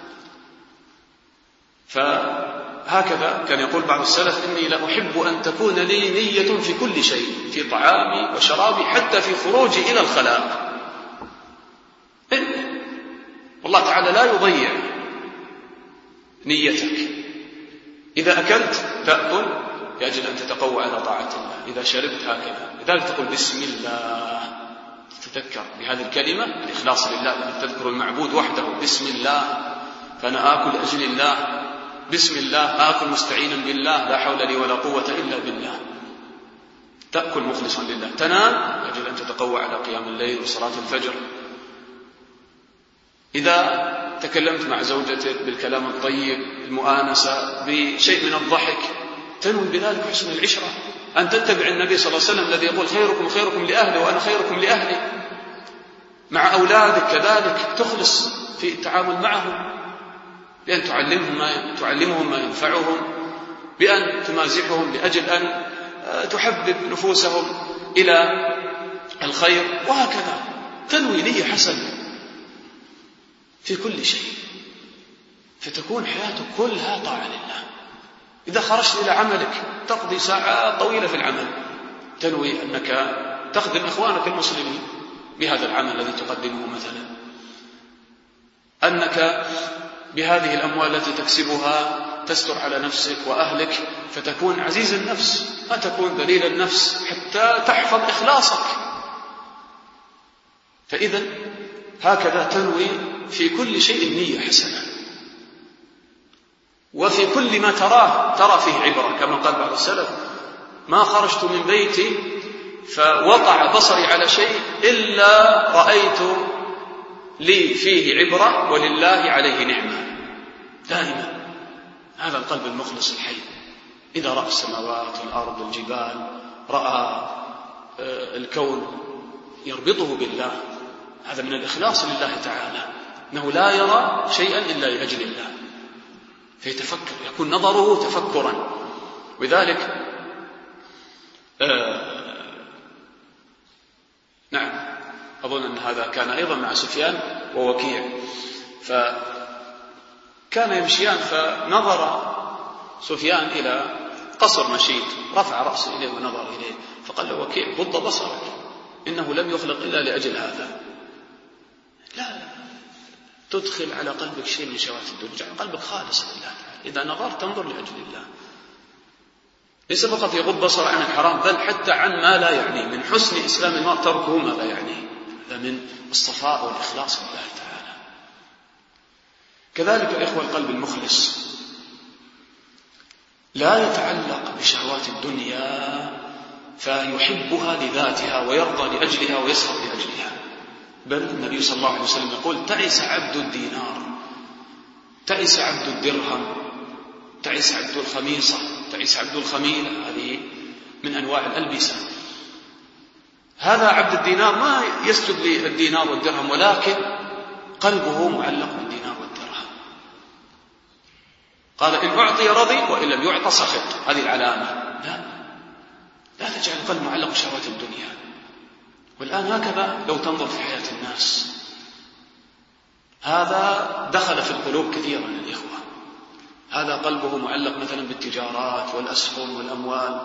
فهكذا كان يقول بعض السلف: إني لأحب أن تكون لي نية في كل شيء، في طعامي وشرابي، حتى في خروجي إلى الخلاء. والله تعالى لا يضيع نيتك. إذا أكلت تأكل لأجل أن تتقوى على طاعة الله، إذا شربت هكذا. لذلك تقول بسم الله، تتذكر بهذه الكلمة الإخلاص لله، أن تذكر المعبود وحده. بسم الله، فأنا آكل أجل الله. بسم الله، آكل مستعينا بالله، لا حول لي ولا قوة إلا بالله. تأكل مخلصا لله، تنام لأجل أن تتقوى على قيام الليل وصلاة الفجر. إذا تكلمت مع زوجتك بالكلام الطيب، المؤانسة، بشيء من الضحك، تنوي بذلك حسن العشرة، أن تتبع النبي صلى الله عليه وسلم الذي يقول: خيركم خيركم لأهلي وأنا خيركم لأهلي. مع أولادك كذلك تخلص في التعامل معهم، بأن تعلمهم ما, تعلمهم ما ينفعهم، بأن تمازحهم لأجل أن تحبب نفوسهم إلى الخير، وهكذا تنوي نية حسنة في كل شيء، فتكون حياتك كلها طاعة لله. إذا خرجت إلى عملك تقضي ساعات طويلة في العمل، تنوي أنك تخدم إخوانك المسلمين بهذا العمل الذي تقدمه، مثلا أنك بهذه الأموال التي تكسبها تستر على نفسك وأهلك، فتكون عزيز النفس، ما تكون ذليل النفس، حتى تحفظ إخلاصك. فإذا هكذا تنوي في كل شيء نية حسنة، وفي كل ما تراه ترى فيه عبرة، كما قال بعض السلف: ما خرجت من بيتي فوقع بصري على شيء إلا رأيت لي فيه عبرة ولله عليه نعمة. دائما هذا القلب المخلص الحي، إذا رأى السماوات والأرض والجبال، رأى الكون، يربطه بالله. هذا من الإخلاص لله تعالى، أنه لا يرى شيئا إلا لأجل الله، فيتفكر، يكون نظره تفكرا. وذلك آه نعم أظن أن هذا كان أيضا مع سفيان ووكيع، فكان يمشيان، فنظر سفيان إلى قصر مشيد، رفع رأسه إليه ونظر إليه، فقال له وكيع: غض بصرك، إنه لم يخلق إلا لأجل هذا. لا تدخل على قلبك شيء من شهوات الدنيا، جعل قلبك خالصا لله تعالى. إذا نظرت تنظر لأجل الله، ليس فقط يغض بصر عن الحرام، بل حتى عن ما لا يعنيه. من حسن إسلام المرء تركه ما لا يعنيه، هذا من الصفاء والإخلاص لله تعالى. كذلك الإخوة القلب المخلص لا يتعلق بشهوات الدنيا فيحبها لذاتها ويرضى لأجلها ويسخط لأجلها، بل النبي صلى الله عليه وسلم يقول: تعس عبد الدينار، تعس عبد الدرهم، تعس عبد الخميصة، تعس عبد الخميلة. هذه من أنواع الألبسة. هذا عبد الدينار ما يسجد للدينار والدرهم، ولكن قلبه معلق بالدينار والدرهم. قال إن أعطي رضي وإن لم يعطى سخط. هذه العلامة. لا لا تجعل القلب معلق بشهوات الدنيا. والآن هكذا لو تنظر في حياة الناس، هذا دخل في القلوب كثيرا يا الإخوة. هذا قلبه معلق مثلا بالتجارات والأسهم والأموال،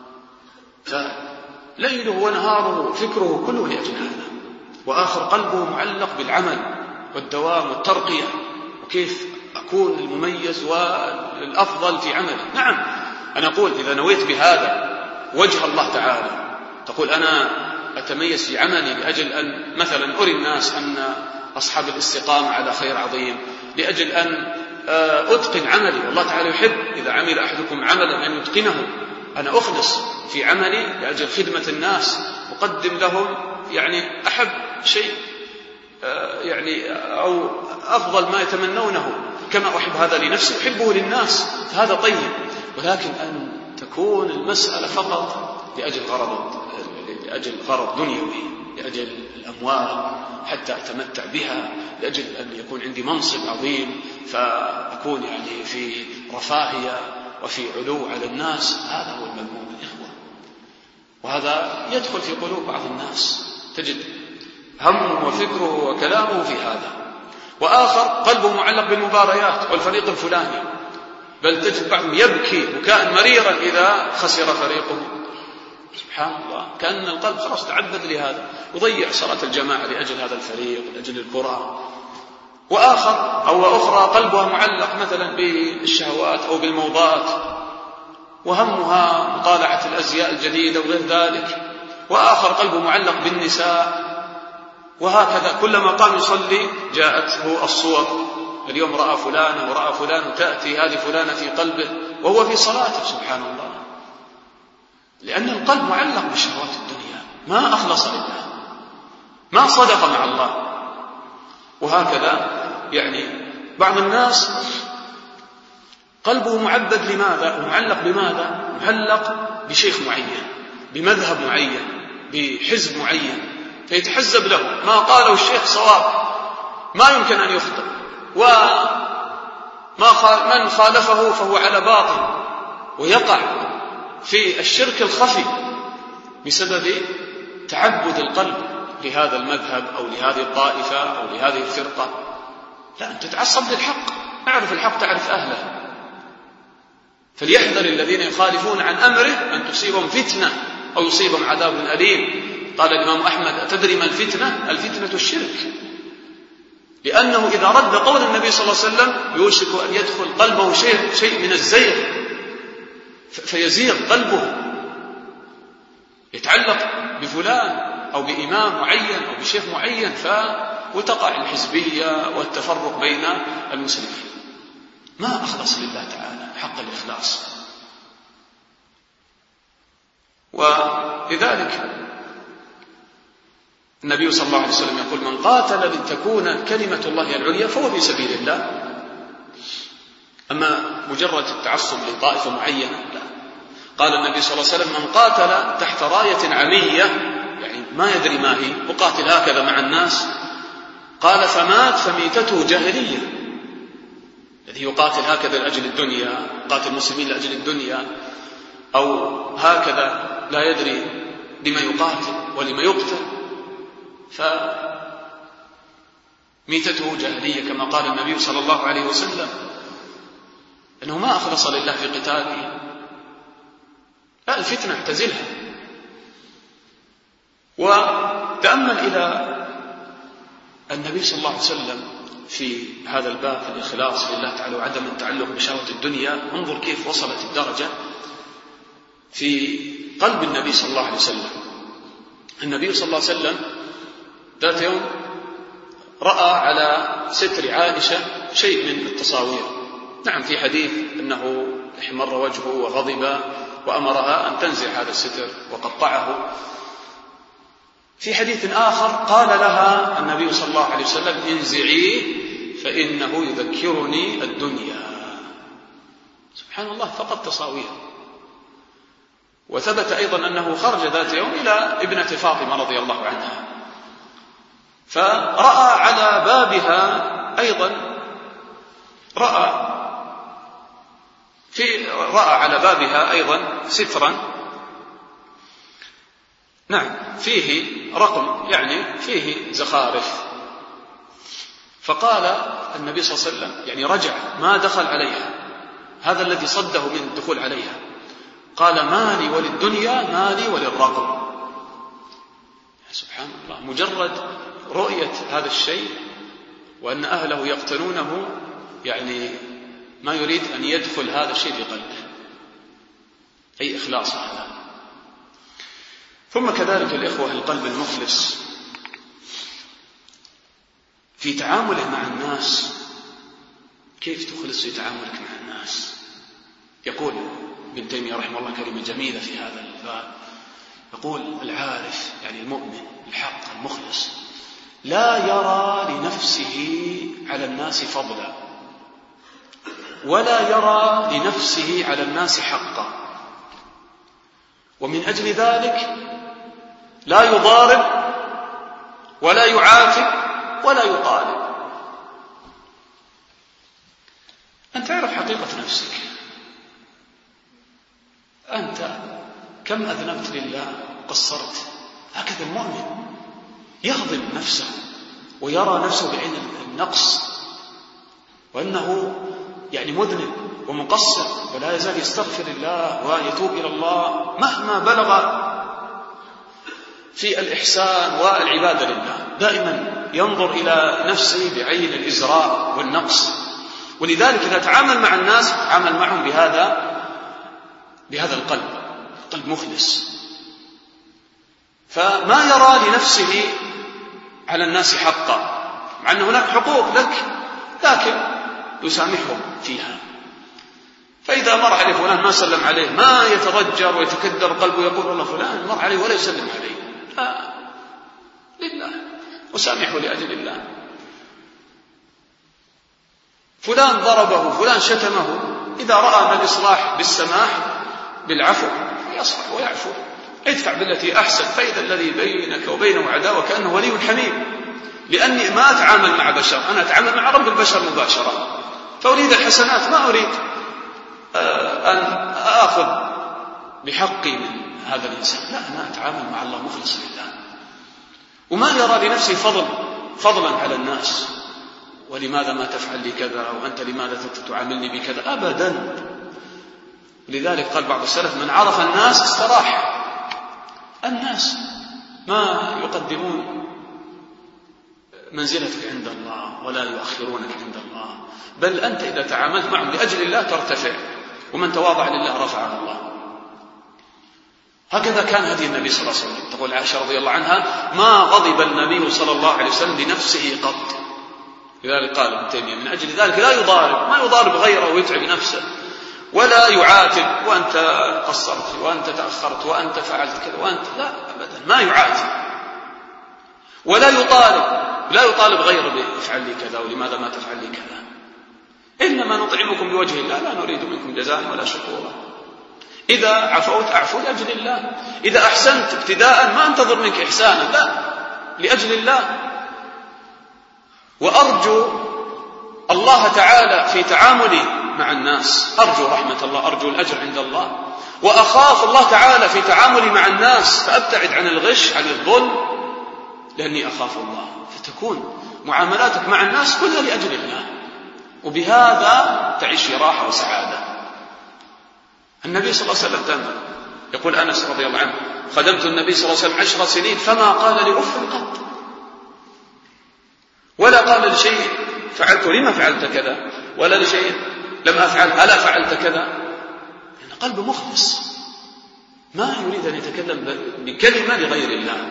فليله ونهاره فكره كله لأجل هذا. وآخر قلبه معلق بالعمل والدوام والترقية، وكيف أكون المميز والأفضل في عملي. نعم، أنا أقول إذا نويت بهذا وجه الله تعالى، تقول أنا أتميز في عملي لأجل أن مثلا أري الناس أن أصحاب الاستقامة على خير عظيم، لأجل أن أتقن عملي، والله تعالى يحب إذا عمل أحدكم عملا أن يتقنه. أنا أخلص في عملي لأجل خدمة الناس، أقدم لهم يعني أحب شيء يعني أو أفضل ما يتمنونه، كما أحب هذا لنفسي أحبه للناس، هذا طيب. ولكن أن تكون المسألة فقط لأجل غرض لأجل غرض دنيوي، لأجل الأموال حتى أتمتع بها، لأجل أن يكون عندي منصب عظيم فأكون يعني في رفاهية وفي علو على الناس، هذا هو المذموم يا إخوة. وهذا يدخل في قلوب بعض الناس، تجد همه وفكره وكلامه في هذا. وآخر قلبه معلق بالمباريات والفريق الفلاني، بل تجد بعضهم يبكي بكاء مريرا إذا خسر فريقه. سبحان الله، كأن القلب خلاص تعبد لهذا، يضيع صلاة الجماعة لأجل هذا الفريق، لأجل الكرة. وآخر أو أخرى قلبها معلق مثلا بالشهوات أو بالموضات، وهمها مطالعة الأزياء الجديدة وغير ذلك. وآخر قلبه معلق بالنساء، وهكذا كلما قام يصلي جاءته الصور، اليوم رأى فلانة ورأى فلان، وتأتي هذه فلانة في قلبه وهو في صلاته. سبحان الله، لأن القلب معلق بشهوات الدنيا، ما أخلص لله، ما صدق مع الله. وهكذا يعني بعض الناس قلبه معبد لماذا؟ معلق بماذا؟ معلق بشيخ معين، بمذهب معين، بحزب معين، فيتحزب له ما قاله الشيخ صواب، ما يمكن أن يخطئ، ومن خالفه فهو على باطل، ويقع في الشرك الخفي بسبب تعبد القلب لهذا المذهب أو لهذه الطائفة أو لهذه الفرقة. لا، أنت تتعصب للحق، اعرف الحق تعرف أهله. فليحذر الذين يخالفون عن أمره أن تصيبهم فتنة أو يصيبهم عذاب أليم. قال الإمام أحمد: أتدري ما الفتنة؟ الفتنة الشرك، لأنه إذا رد قول النبي صلى الله عليه وسلم يوشك أن يدخل قلبه شيء, شيء من الزيغ، فيزيغ قلبه، يتعلق بفلان أو بإمام معين أو بشيخ معين، وتقع الحزبية والتفرق بين المسلمين. ما أخلص لله تعالى حق الإخلاص. ولذلك النبي صلى الله عليه وسلم يقول: من قاتل لتكون كلمة الله العليا فهو في سبيل الله. أما مجرد التعصب لطائفة معينة لا. قال النبي صلى الله عليه وسلم: من قاتل تحت راية عمية، يعني ما يدري ما هي، وقاتل هكذا مع الناس، قال فمات فميتته جاهلية. الذي يقاتل هكذا لأجل الدنيا، قاتل المسلمين لأجل الدنيا، أو هكذا لا يدري لما يقاتل ولما يقتل، فميتته جاهلية كما قال النبي صلى الله عليه وسلم، أنه ما أخلص لله في قتاله. لا، الفتنة اعتزلها. وتأمل إلى النبي صلى الله عليه وسلم في هذا الباب في الإخلاص لله تعالى وعدم التعلق بشهوة الدنيا. انظر كيف وصلت الدرجة في قلب النبي صلى الله عليه وسلم. النبي صلى الله عليه وسلم ذات يوم رأى على ستر عائشة شيء من التصاوير. نعم، في حديث أنه احمر وجهه وغضب وأمرها أن تنزع هذا الستر وقطعه. في حديث آخر قال لها النبي صلى الله عليه وسلم: انزعيه فإنه يذكرني الدنيا. سبحان الله، فقط تصاوير. وثبت أيضا أنه خرج ذات يوم إلى ابنة فاطمة رضي الله عنها، فرأى على بابها أيضا رأى رأى على بابها أيضا سترا نعم فيه رقم يعني فيه زخارف، فقال النبي صلى الله عليه وسلم يعني رجع ما دخل عليها، هذا الذي صده من الدخول عليها، قال مالي وللدنيا مالي وللرقم. سبحان الله، مجرد رؤية هذا الشيء وأن أهله يقتنونه يعني ما يريد أن يدخل هذا الشيء في قلبه، أي إخلاص هذا. ثم كذلك الإخوة القلب المخلص في تعامله مع الناس، كيف تخلص في تعاملك مع الناس؟ يقول ابن تيمية رحمه الله كلمة جميلة في هذا الباب، يقول العارف يعني المؤمن الحق المخلص لا يرى لنفسه على الناس فضلا ولا يرى لنفسه على الناس حقا، ومن أجل ذلك لا يضارب ولا يعاتب ولا يطالب. أنت تعرف حقيقة نفسك، أنت كم أذنبت لله قصرت. هكذا المؤمن يهضم نفسه ويرى نفسه بعين النقص وأنه يعني مذنب ومقصر، ولا يزال يستغفر الله ويتوب إلى الله مهما بلغ في الإحسان والعبادة لله، دائما ينظر إلى نفسه بعين الإزراء والنقص. ولذلك إذا تعامل مع الناس تعامل معهم بهذا بهذا القلب، قلب مخلص، فما يرى لنفسه على الناس حقا، مع أن هناك حقوق لك لكن يسامحهم فيها. فإذا مر عليه فلان ما سلم عليه ما يتضجر ويتكدر قلبه يقول والله فلان مر عليه ولا يسلم عليه، لا، لله وسامحه لأجل الله. فلان ضربه فلان شتمه، إذا رأى من الإصلاح بالسماح بالعفو يصفح ويعفو، ادفع بالتي أحسن، فإذا الذي بينك وبينه عداوة كأنه ولي حميم، لأني ما أتعامل مع بشر، أنا أتعامل مع رب البشر مباشرة، فأريد الحسنات ما أريد أن آخذ بحقي من هذا الإنسان، لا، أنا أتعامل مع الله مخلص لله، وما يرى لنفسه فضل فضلا على الناس، ولماذا ما تفعل لي كذا وأنت لماذا تعاملني بكذا، أبدا. لذلك قال بعض السلف من عرف الناس استراح. الناس ما يقدمون منزلتك عند الله ولا يؤخرونك عند الله، بل أنت إذا تعاملت معهم لأجل الله ترتفع، ومن تواضع لله رفعه الله. هكذا كان هدي النبي صلى الله عليه وسلم. تقول عائشة رضي الله عنها ما غضب النبي صلى الله عليه وسلم لنفسه قط. لذلك قال ابن تيمية من أجل ذلك لا يضارب، ما يضارب غيره ويتعب نفسه، ولا يعاتب وأنت قصرت وأنت تأخرت وأنت فعلت كذا وأنت، لا أبدا، ما يعاتب ولا يطالب، لا يطالب غيره بافعل لي كذا ولماذا ما تفعل لي كذا، إنما نطعمكم بوجه الله لا نريد منكم جزاء ولا شكورا. إذا عفوت أعفو لأجل الله، إذا أحسنت ابتداء ما أنتظر منك إحسانا، لا، لأجل الله. وأرجو الله تعالى في تعاملي مع الناس، أرجو رحمة الله، أرجو الأجر عند الله، وأخاف الله تعالى في تعاملي مع الناس، فأبتعد عن الغش عن الظلم لأني أخاف الله، فتكون معاملاتك مع الناس كلها لأجل الله، وبهذا تعيش في راحة وسعادة. النبي صلى الله عليه وسلم يقول أنس رضي الله عنه خدمت النبي صلى الله عليه وسلم عشر سنين فما قال لي أف قط، ولا قال لشيء فعلته لما فعلت كذا، ولا لشيء لم أفعل ألا فعلت كذا، يعني قلب مخلص ما يريد أن يتكلم بكلمة لغير الله.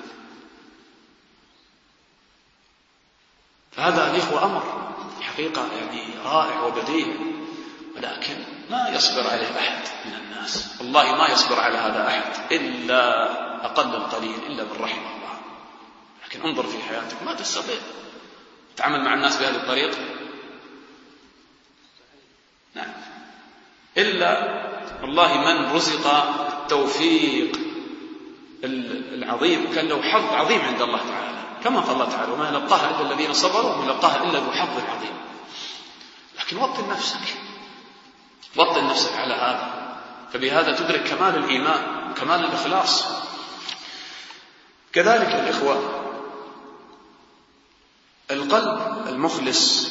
فهذا الإخوة أمر حقيقة يعني رائع وبديع، ولكن ما يصبر عليه أحد من الناس، والله ما يصبر على هذا أحد إلا أقل القليل إلا من رحم الله. لكن انظر في حياتك ما تستطيع تعمل مع الناس بهذه الطريقة، نعم، إلا والله من رزق التوفيق العظيم كان له حظ عظيم عند الله تعالى، كما قال الله تعالى وما يلقاها إلا الذين صبروا وما يلقاها إلا ذو حظ عظيم. لكن وطن نفسك، وطن نفسك على هذا، فبهذا تدرك كمال الإيمان وكمال الإخلاص. كذلك الإخوة القلب المخلص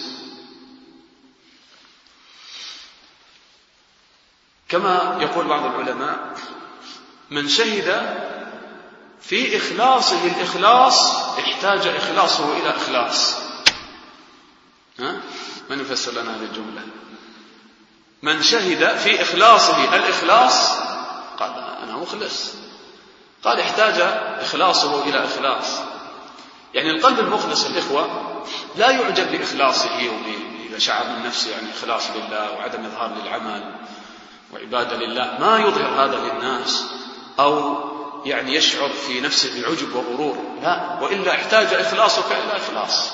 كما يقول بعض العلماء من شهد في إخلاصه الإخلاص احتاج إخلاصه إلى إخلاص. ها؟ من يفسر لنا هذه الجملة؟ من شهد في إخلاصه الإخلاص قال أنا مخلص، قال احتاج إخلاصه إلى إخلاص. يعني القلب المخلص الإخوة لا يعجب بإخلاصه، وإذا شعر من نفسه يعني إخلاص لله وعدم إظهار للعمل وعبادة لله ما يظهر هذا للناس أو يعني يشعر في نفسه بعجب وغرور، لا، وإلا احتاج إخلاصك إلى إخلاص.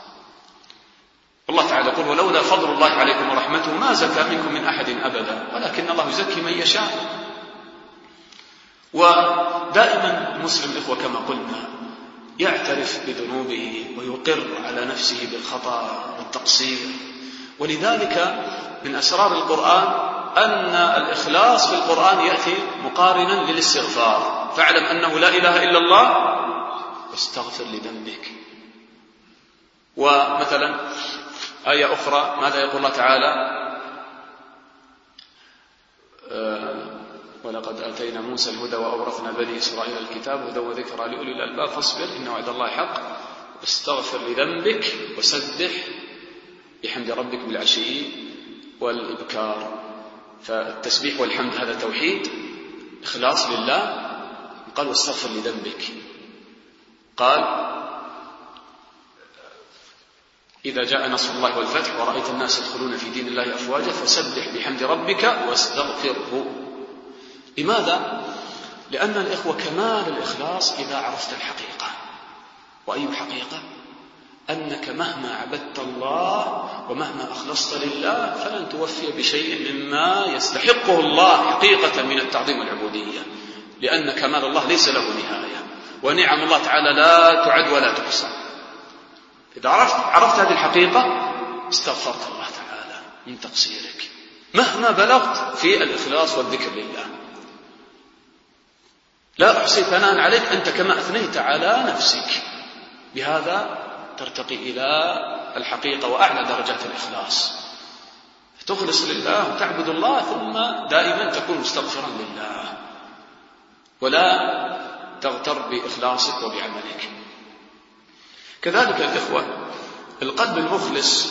الله تعالى يقول ولولا فضل الله عليكم ورحمته ما زكى منكم من أحد أبدا ولكن الله يزكي من يشاء. ودائما المسلم الإخوة كما قلنا يعترف بذنوبه ويقر على نفسه بالخطأ والتقصير، ولذلك من أسرار القرآن أن الإخلاص في القرآن يأتي مقارنا للاستغفار، فاعلم أنه لا إله إلا الله واستغفر لذنبك. ومثلا آية أخرى ماذا يقول الله تعالى؟ أه ولقد آتينا موسى الهدى وأورثنا بني إسرائيل الكتاب هدى وذكرى لأولي الألباب فاصبر إن وعد الله حق واستغفر لذنبك وسبح بحمد ربك بالعشي والإبكار. فالتسبيح والحمد هذا توحيد إخلاص لله. قال واستغفر لذنبك، قال إذا جاء نصر الله والفتح ورأيت الناس يدخلون في دين الله أفواجا فسبح بحمد ربك واستغفره. لماذا؟ لأن الإخوة كمال الإخلاص إذا عرفت الحقيقة. وأي حقيقة؟ أنك مهما عبدت الله ومهما أخلصت لله فلن توفي بشيء مما يستحقه الله حقيقة من التعظيم والعبودية، لأن كمال الله ليس له نهاية ونعم الله تعالى لا تعد ولا تحصى. إذا عرفت, عرفت هذه الحقيقة استغفرت الله تعالى من تقصيرك مهما بلغت في الإخلاص والذكر لله. لا أحصي ثناء عليك أنت كما أثنيت على نفسك. بهذا ترتقي إلى الحقيقة وأعلى درجات الإخلاص، تخلص لله وتعبد الله ثم دائما تكون مستغفرا لله ولا تغتر بإخلاصك وبعملك. كذلك الإخوة القلب المخلص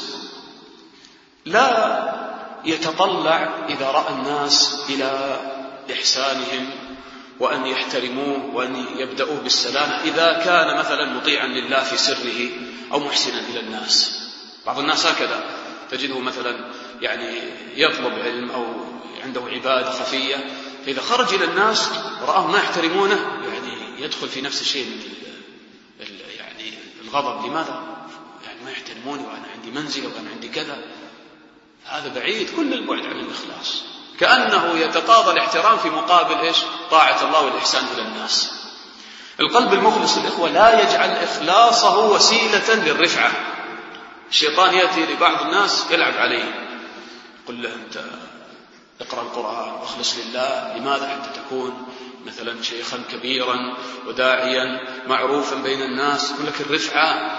لا يتطلع إذا رأى الناس إلى إحسانهم وأن يحترموه وأن يبدأوه بالسلامة إذا كان مثلا مطيعا لله في سره أو محسنا إلى الناس. بعض الناس هكذا تجده مثلا يعني يطلب علم أو عنده عبادة خفية، فإذا خرج إلى الناس ورآهم ما يحترمونه يعني يدخل في نفس الشيء من يعني الغضب. لماذا؟ يعني ما يحترموني وأنا عندي منزلة وأنا عندي كذا. هذا بعيد كل البعد عن الإخلاص، كأنه يتقاضى الاحترام في مقابل إيش؟ طاعة الله والإحسان إلى الناس. القلب المخلص الإخوة لا يجعل إخلاصه وسيلة للرفعة. الشيطان يأتي لبعض الناس يلعب عليه، يقول له أنت اقرأ القرآن واخلص لله. لماذا؟ حتى تكون مثلا شيخا كبيرا وداعيا معروفا بين الناس، يقول لك الرفعة.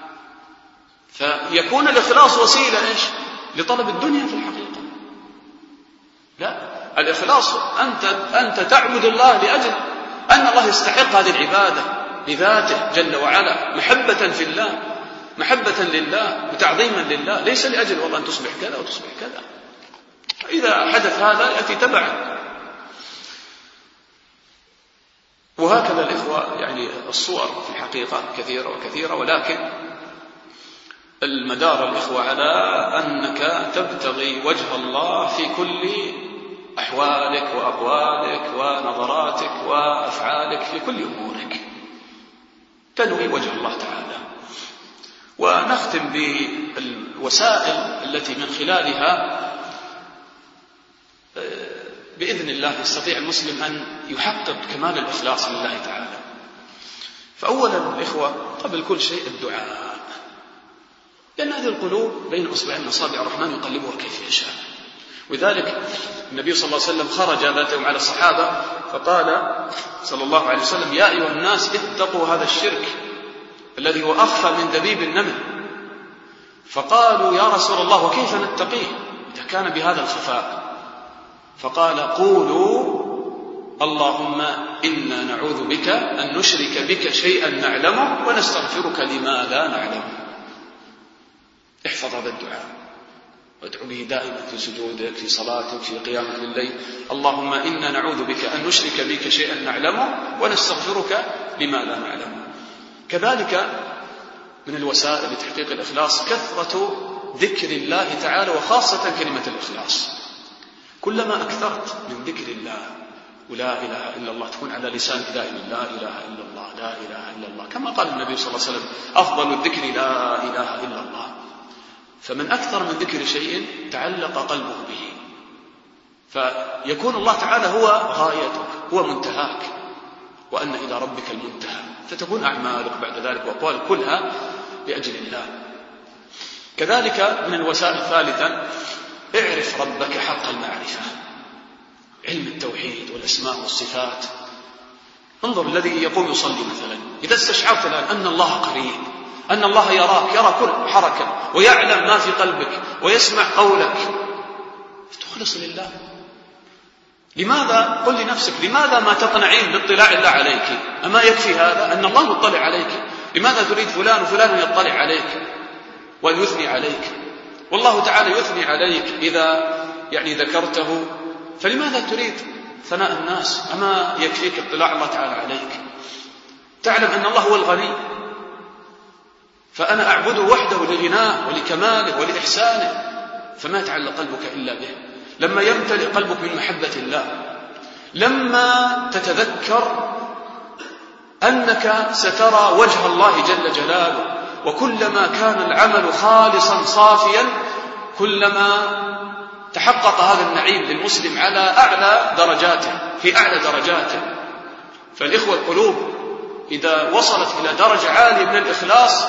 فيكون الإخلاص وسيلة إيش؟ لطلب الدنيا في الحقيقة. لا، الإخلاص أنت, أنت تعبد الله لأجل أن الله يستحق هذه العبادة لذاته جل وعلا، محبة في الله، محبة لله وتعظيما لله، ليس لأجل والله أن تصبح كذا وتصبح كذا. إذا حدث هذا يأتي تبعا. وهكذا الإخوة يعني الصور في الحقيقة كثيرة وكثيرة، ولكن المدار الإخوة على أنك تبتغي وجه الله في كل أحوالك وأقوالك ونظراتك وأفعالك في كل أمورك، تنوي وجه الله تعالى. ونختم بالوسائل التي من خلالها بإذن الله يستطيع المسلم أن يحقق كمال الإخلاص لله تعالى. فأولا الإخوة قبل كل شيء الدعاء، لأن هذه القلوب بين أصبعين أصابع الرحمن يقلبها كيف يشاء. ولذلك النبي صلى الله عليه وسلم خرج ذات يوم على الصحابة فقال صلى الله عليه وسلم: يا أيها الناس اتقوا هذا الشرك الذي هو أخفى من دبيب النمل. فقالوا: يا رسول الله وكيف نتقيه إذا كان بهذا الخفاء؟ فقال: قولوا اللهم إنا نعوذ بك أن نشرك بك شيئا نعلمه ونستغفرك لما لا نعلمه. احفظ هذا الدعاء وادعو به دائما في سجودك، في صلاتك، في قيامك الليل. اللهم إنا نعوذ بك أن نشرك بك شيئا نعلمه ونستغفرك لما لا نعلمه. كذلك من الوسائل لتحقيق الإخلاص كثرة ذكر الله تعالى، وخاصة كلمة الإخلاص. كلما أكثرت من ذكر الله ولا إله إلا الله تكون على لسانك دائما لا إله إلا الله لا إله إلا الله، كما قال النبي صلى الله عليه وسلم: أفضل الذكر لا إله إلا الله. فمن أكثر من ذكر شيء تعلق قلبه به، فيكون الله تعالى هو غايتك، هو منتهاك، وأن إلى ربك المنتهى، فتكون أعمالك بعد ذلك وأقوالك كلها لأجل الله. كذلك من الوسائل الثالثة: اعرف ربك حق المعرفة، علم التوحيد والأسماء والصفات. انظر الذي يقوم يصلي مثلا، إذا استشعرت الآن أن الله قريب، أن الله يراك، يرى كل حركة ويعلم ما في قلبك ويسمع قولك، فتخلص لله. لماذا؟ قل لنفسك: لماذا ما تقنعين باطلاع الله عليك؟ أما يكفي هذا أن الله مطلع عليك؟ لماذا تريد فلان وفلان يطلع عليك وأن يثني عليك؟ والله تعالى يثني عليك إذا يعني ذكرته، فلماذا تريد ثناء الناس؟ أما يكفيك اطلاع الله تعالى عليك؟ تعلم أن الله هو الغني، فأنا أعبده وحده لغناه ولكماله ولإحسانه، فما يتعلق قلبك إلا به. لما يمتلئ قلبك من محبة الله، لما تتذكر أنك سترى وجه الله جل جلاله، وكلما كان العمل خالصا صافيا كلما تحقق هذا النعيم للمسلم على أعلى درجاته، في أعلى درجاته. فالإخوة القلوب إذا وصلت إلى درجة عالية من الإخلاص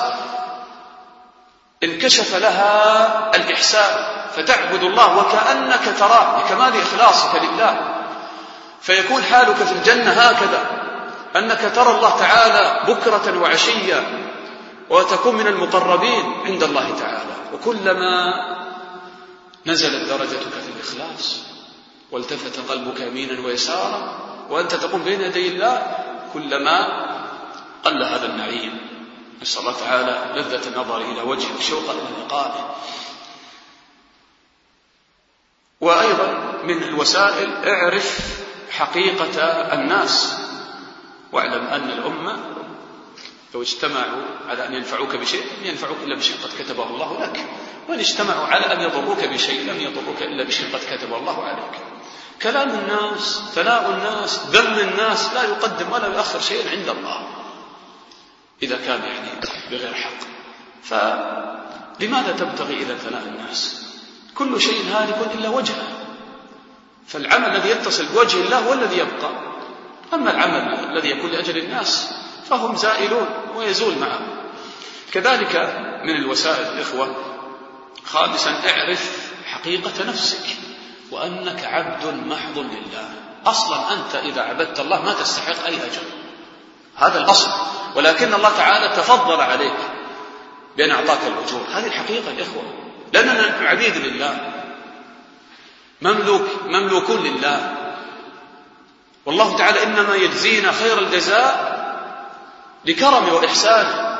انكشف لها الإحسان، فتعبد الله وكأنك تراه بكمال إخلاصك لله، فيكون حالك في الجنة هكذا، أنك ترى الله تعالى بكرة وعشية، وتكون من المقربين عند الله تعالى. وكلما نزلت درجتك في الإخلاص والتفت قلبك يمينا ويسارا وأنت تقوم بين يدي الله، كلما قل هذا النعيم. نسأل الله تعالى لذة النظر إلى وجهه وشوقا إلى لقائه. وأيضا من الوسائل: اعرف حقيقة الناس، واعلم أن الأمة لو اجتمعوا على أن ينفعوك بشيء لم ينفعوك إلا بشيء قد كتبه الله لك، وإن اجتمعوا على أن يضروك بشيء لم يضروك إلا بشيء قد كتبه الله عليك. كلام الناس، ثناء الناس، ذم الناس لا يقدم ولا يؤخر شيئا عند الله إذا كان يعني بغير حق. فلماذا تبتغي إلى ثناء الناس؟ كل شيء هالك إلا وجهه، فالعمل الذي يتصل بوجه الله هو الذي يبقى، أما العمل الذي يكون لأجل الناس فهم زائلون ويزول معهم. كذلك من الوسائل الإخوة خامسا: اعرف حقيقة نفسك، وأنك عبد محض لله. أصلا أنت إذا عبدت الله ما تستحق أي أجر، هذا الأصل، ولكن الله تعالى تفضل عليك بأن أعطاك الأجور. هذه الحقيقة الإخوة، لأننا عبيد لله، مملوك مملوكون لله، والله تعالى إنما يجزينا خير الجزاء لكرمه وإحسانه،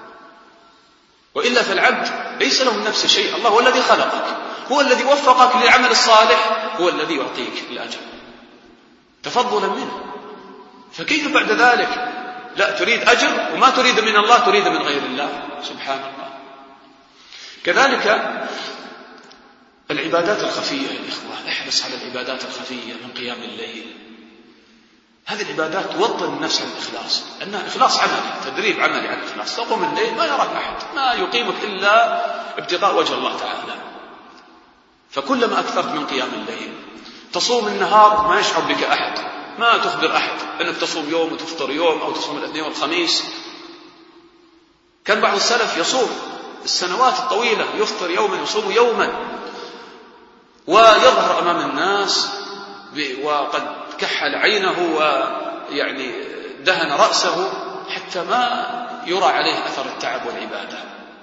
وإلا فالعبد ليس له من نفسه شيء. الله هو الذي خلقك، هو الذي وفقك للعمل الصالح، هو الذي يعطيك الأجر تفضلا منه. فكيف بعد ذلك لا تريد أجر وما تريد من الله، تريد من غير الله؟ سبحان الله. كذلك العبادات الخفية يا إخوة، احرص على العبادات الخفية من قيام الليل. هذه العبادات توطن النفس على الإخلاص، أنها إخلاص عملي، تدريب عملي على الإخلاص. تقوم الليل ما يراك أحد، ما يقيمك إلا ابتغاء وجه الله تعالى، فكلما أكثرت من قيام الليل. تصوم النهار ما يشعر بك أحد، ما تخبر أحد أنك تصوم يوم وتفطر يوم، أو تصوم الاثنين والخميس. كان بعض السلف يصوم السنوات الطويلة، يفطر يوما يصوم يوما، ويظهر أمام الناس وقد كحل عينه ويعني دهن رأسه حتى ما يرى عليه أثر التعب والعبادة.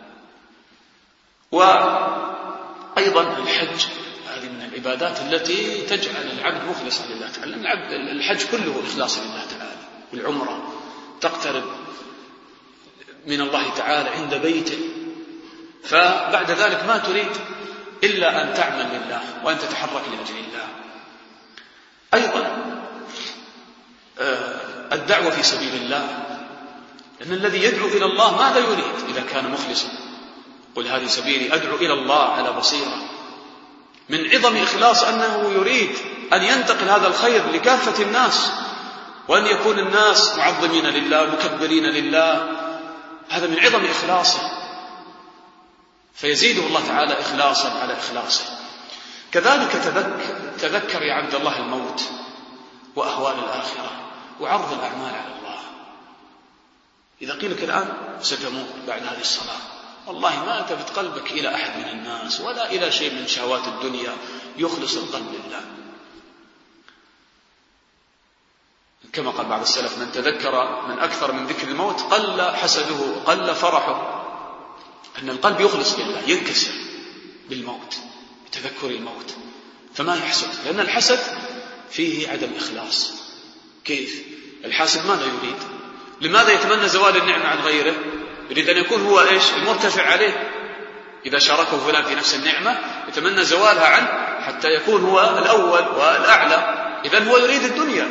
وأيضا الحج، هذه من العبادات التي تجعل العبد مخلصا لله تعالى. العبد الحج كله إخلاص لله تعالى، والعمرة تقترب من الله تعالى عند بيته، فبعد ذلك ما تريد إلا أن تعمل لله وأن تتحرك لأجل الله. أيضا الدعوة في سبيل الله، لأن الذي يدعو إلى الله ماذا يريد إذا كان مخلصا؟ قل هذه سبيلي أدعو إلى الله على بصيرة. من عظم إخلاص أنه يريد أن ينتقل هذا الخير لكافة الناس، وأن يكون الناس معظمين لله مكبرين لله، هذا من عظم إخلاصه، فيزيده الله تعالى إخلاصا على إخلاصه. كذلك تذكر, تذكر يا عبد الله الموت وأهوال الآخرة وعرض الأعمال على الله. إذا قيل لك الآن ستموت بعد هذه الصلاة، والله ما التفت قلبك إلى أحد من الناس ولا إلى شيء من شهوات الدنيا، يخلص القلب لله. كما قال بعض السلف: من تذكر من أكثر من ذكر الموت قل حسده قل فرحه. أن القلب يخلص لله، ينكسر بالموت بتذكر الموت، فما يحسد، لأن الحسد فيه عدم إخلاص. كيف؟ الحاسد ماذا يريد؟ لماذا يتمنى زوال النعمة عن غيره؟ يريد أن يكون هو إيش؟ المرتفع عليه. إذا شاركه فلان في نفس النعمة يتمنى زوالها عنه حتى يكون هو الأول والأعلى. إذن هو يريد الدنيا.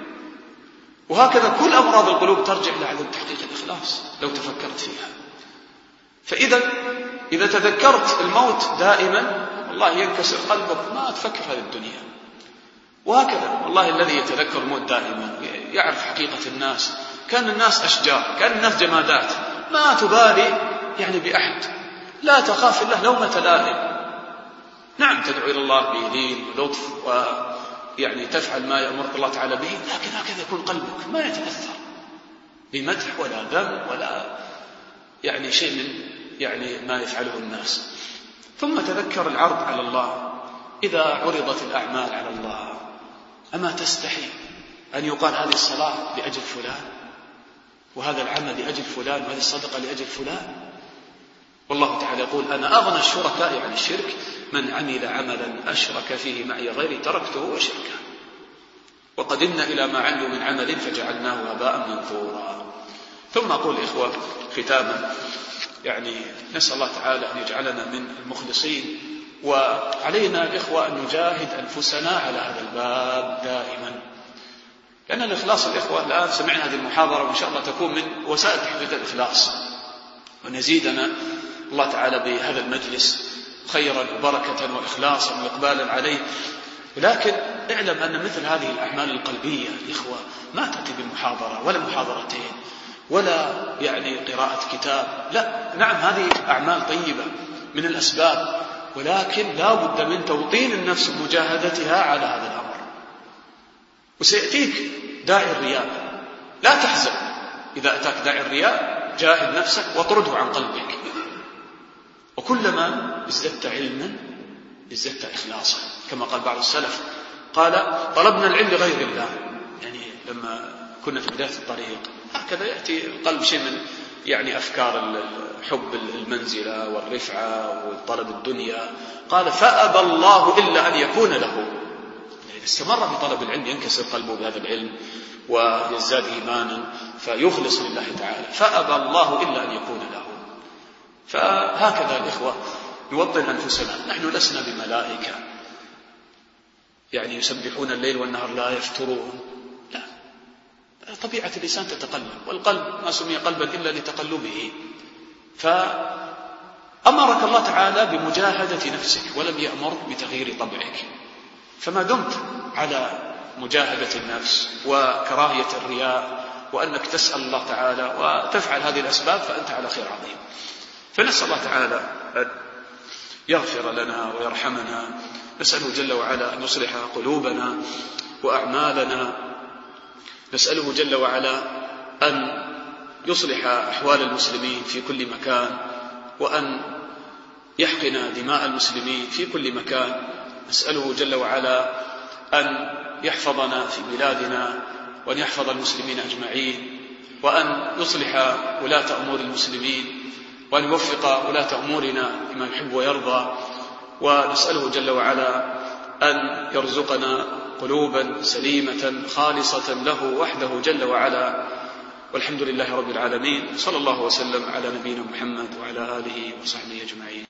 وهكذا كل أمراض القلوب ترجع لعدم تحقيق الإخلاص لو تفكرت فيها. فإذا إذا تذكرت الموت دائما والله ينكسر قلبك، ما تفكر هذه الدنيا. وهكذا والله الذي يتذكر الموت دائما يعرف حقيقة الناس. كان الناس أشجار، كان الناس جمادات، ما تبالي يعني بأحد، لا تخاف الله لومة لائم. نعم تدعو إلى الله بلين ولطف ويعني تفعل ما يأمرك الله تعالى به، لكن هكذا يكون قلبك ما يتأثر بمدح ولا ذم ولا يعني شيء من يعني ما يفعله الناس. ثم تذكر العرض على الله. إذا عرضت الأعمال على الله أما تستحي أن يقال هذه الصلاة لأجل فلان، وهذا العمل لأجل فلان، وهذه الصدقة لأجل فلان؟ والله تعالى يقول: أنا أغنى الشركاء عن الشرك من عمل عملا أشرك فيه معي غيري تركته وشركه. وقدمنا إلى ما عملوا من عمل فجعلناه هباء منثورا. ثم أقول إخوة ختاما، يعني نسأل الله تعالى أن يجعلنا من المخلصين، وعلينا الإخوة أن نجاهد أنفسنا على هذا الباب دائما، لأن الإخلاص الإخوة الآن سمعنا هذه المحاضرة وإن شاء الله تكون من وسائل تحقيق الإخلاص، ونزيدنا الله تعالى بهذا المجلس خيرا وبركة وإخلاصا وإقبالا عليه. ولكن اعلم أن مثل هذه الأعمال القلبية الإخوة ما تأتي بمحاضرة ولا محاضرتين ولا يعني قراءة كتاب، لا، نعم هذه أعمال طيبة من الأسباب، ولكن لا بد من توطين النفس ومجاهدتها على هذا الأمر. وسيأتيك داعي الرياء، لا تحزن إذا أتاك داعي الرياء، جاهد نفسك واطرده عن قلبك. وكلما ازددت علما ازددت إخلاصا، كما قال بعض السلف، قال: طلبنا العلم لغير الله. يعني لما كنا في بداية الطريق هكذا يأتي القلب شيء من يعني أفكار حب المنزلة والرفعة وطلب الدنيا، قال: فأبى الله إلا أن يكون له. إذا استمر في طلب العلم ينكسر قلبه بهذا العلم ويزداد إيمانا فيخلص لله تعالى، فأبى الله إلا أن يكون له. فهكذا الإخوة نوطن أنفسنا، نحن لسنا بملائكة يعني يسبحون الليل والنهار لا يفترون، لا، طبيعة الإنسان تتقلب، والقلب ما سمي قلبا إلا لتقلبه. فأمرك الله تعالى بمجاهدة نفسك ولم يأمر بتغيير طبعك، فما دمت على مجاهدة النفس وكراهية الرياء وأنك تسأل الله تعالى وتفعل هذه الأسباب فأنت على خير عظيم. فنسأل الله تعالى أن يغفر لنا ويرحمنا، نسأله جل وعلا أن يصلح قلوبنا وأعمالنا، نسأله جل وعلا أن يصلح أحوال المسلمين في كل مكان، وأن يحقن دماء المسلمين في كل مكان، نسأله جل وعلا أن يحفظنا في بلادنا، وأن يحفظ المسلمين أجمعين، وأن يصلح ولاة أمور المسلمين، وأن يوفق ولاة أمورنا لما يحب ويرضى. ونسأله جل وعلا أن يرزقنا قلوبا سليمة خالصة له وحده جل وعلا. والحمد لله رب العالمين، صلى الله وسلم على نبينا محمد وعلى آله وصحبه أجمعين.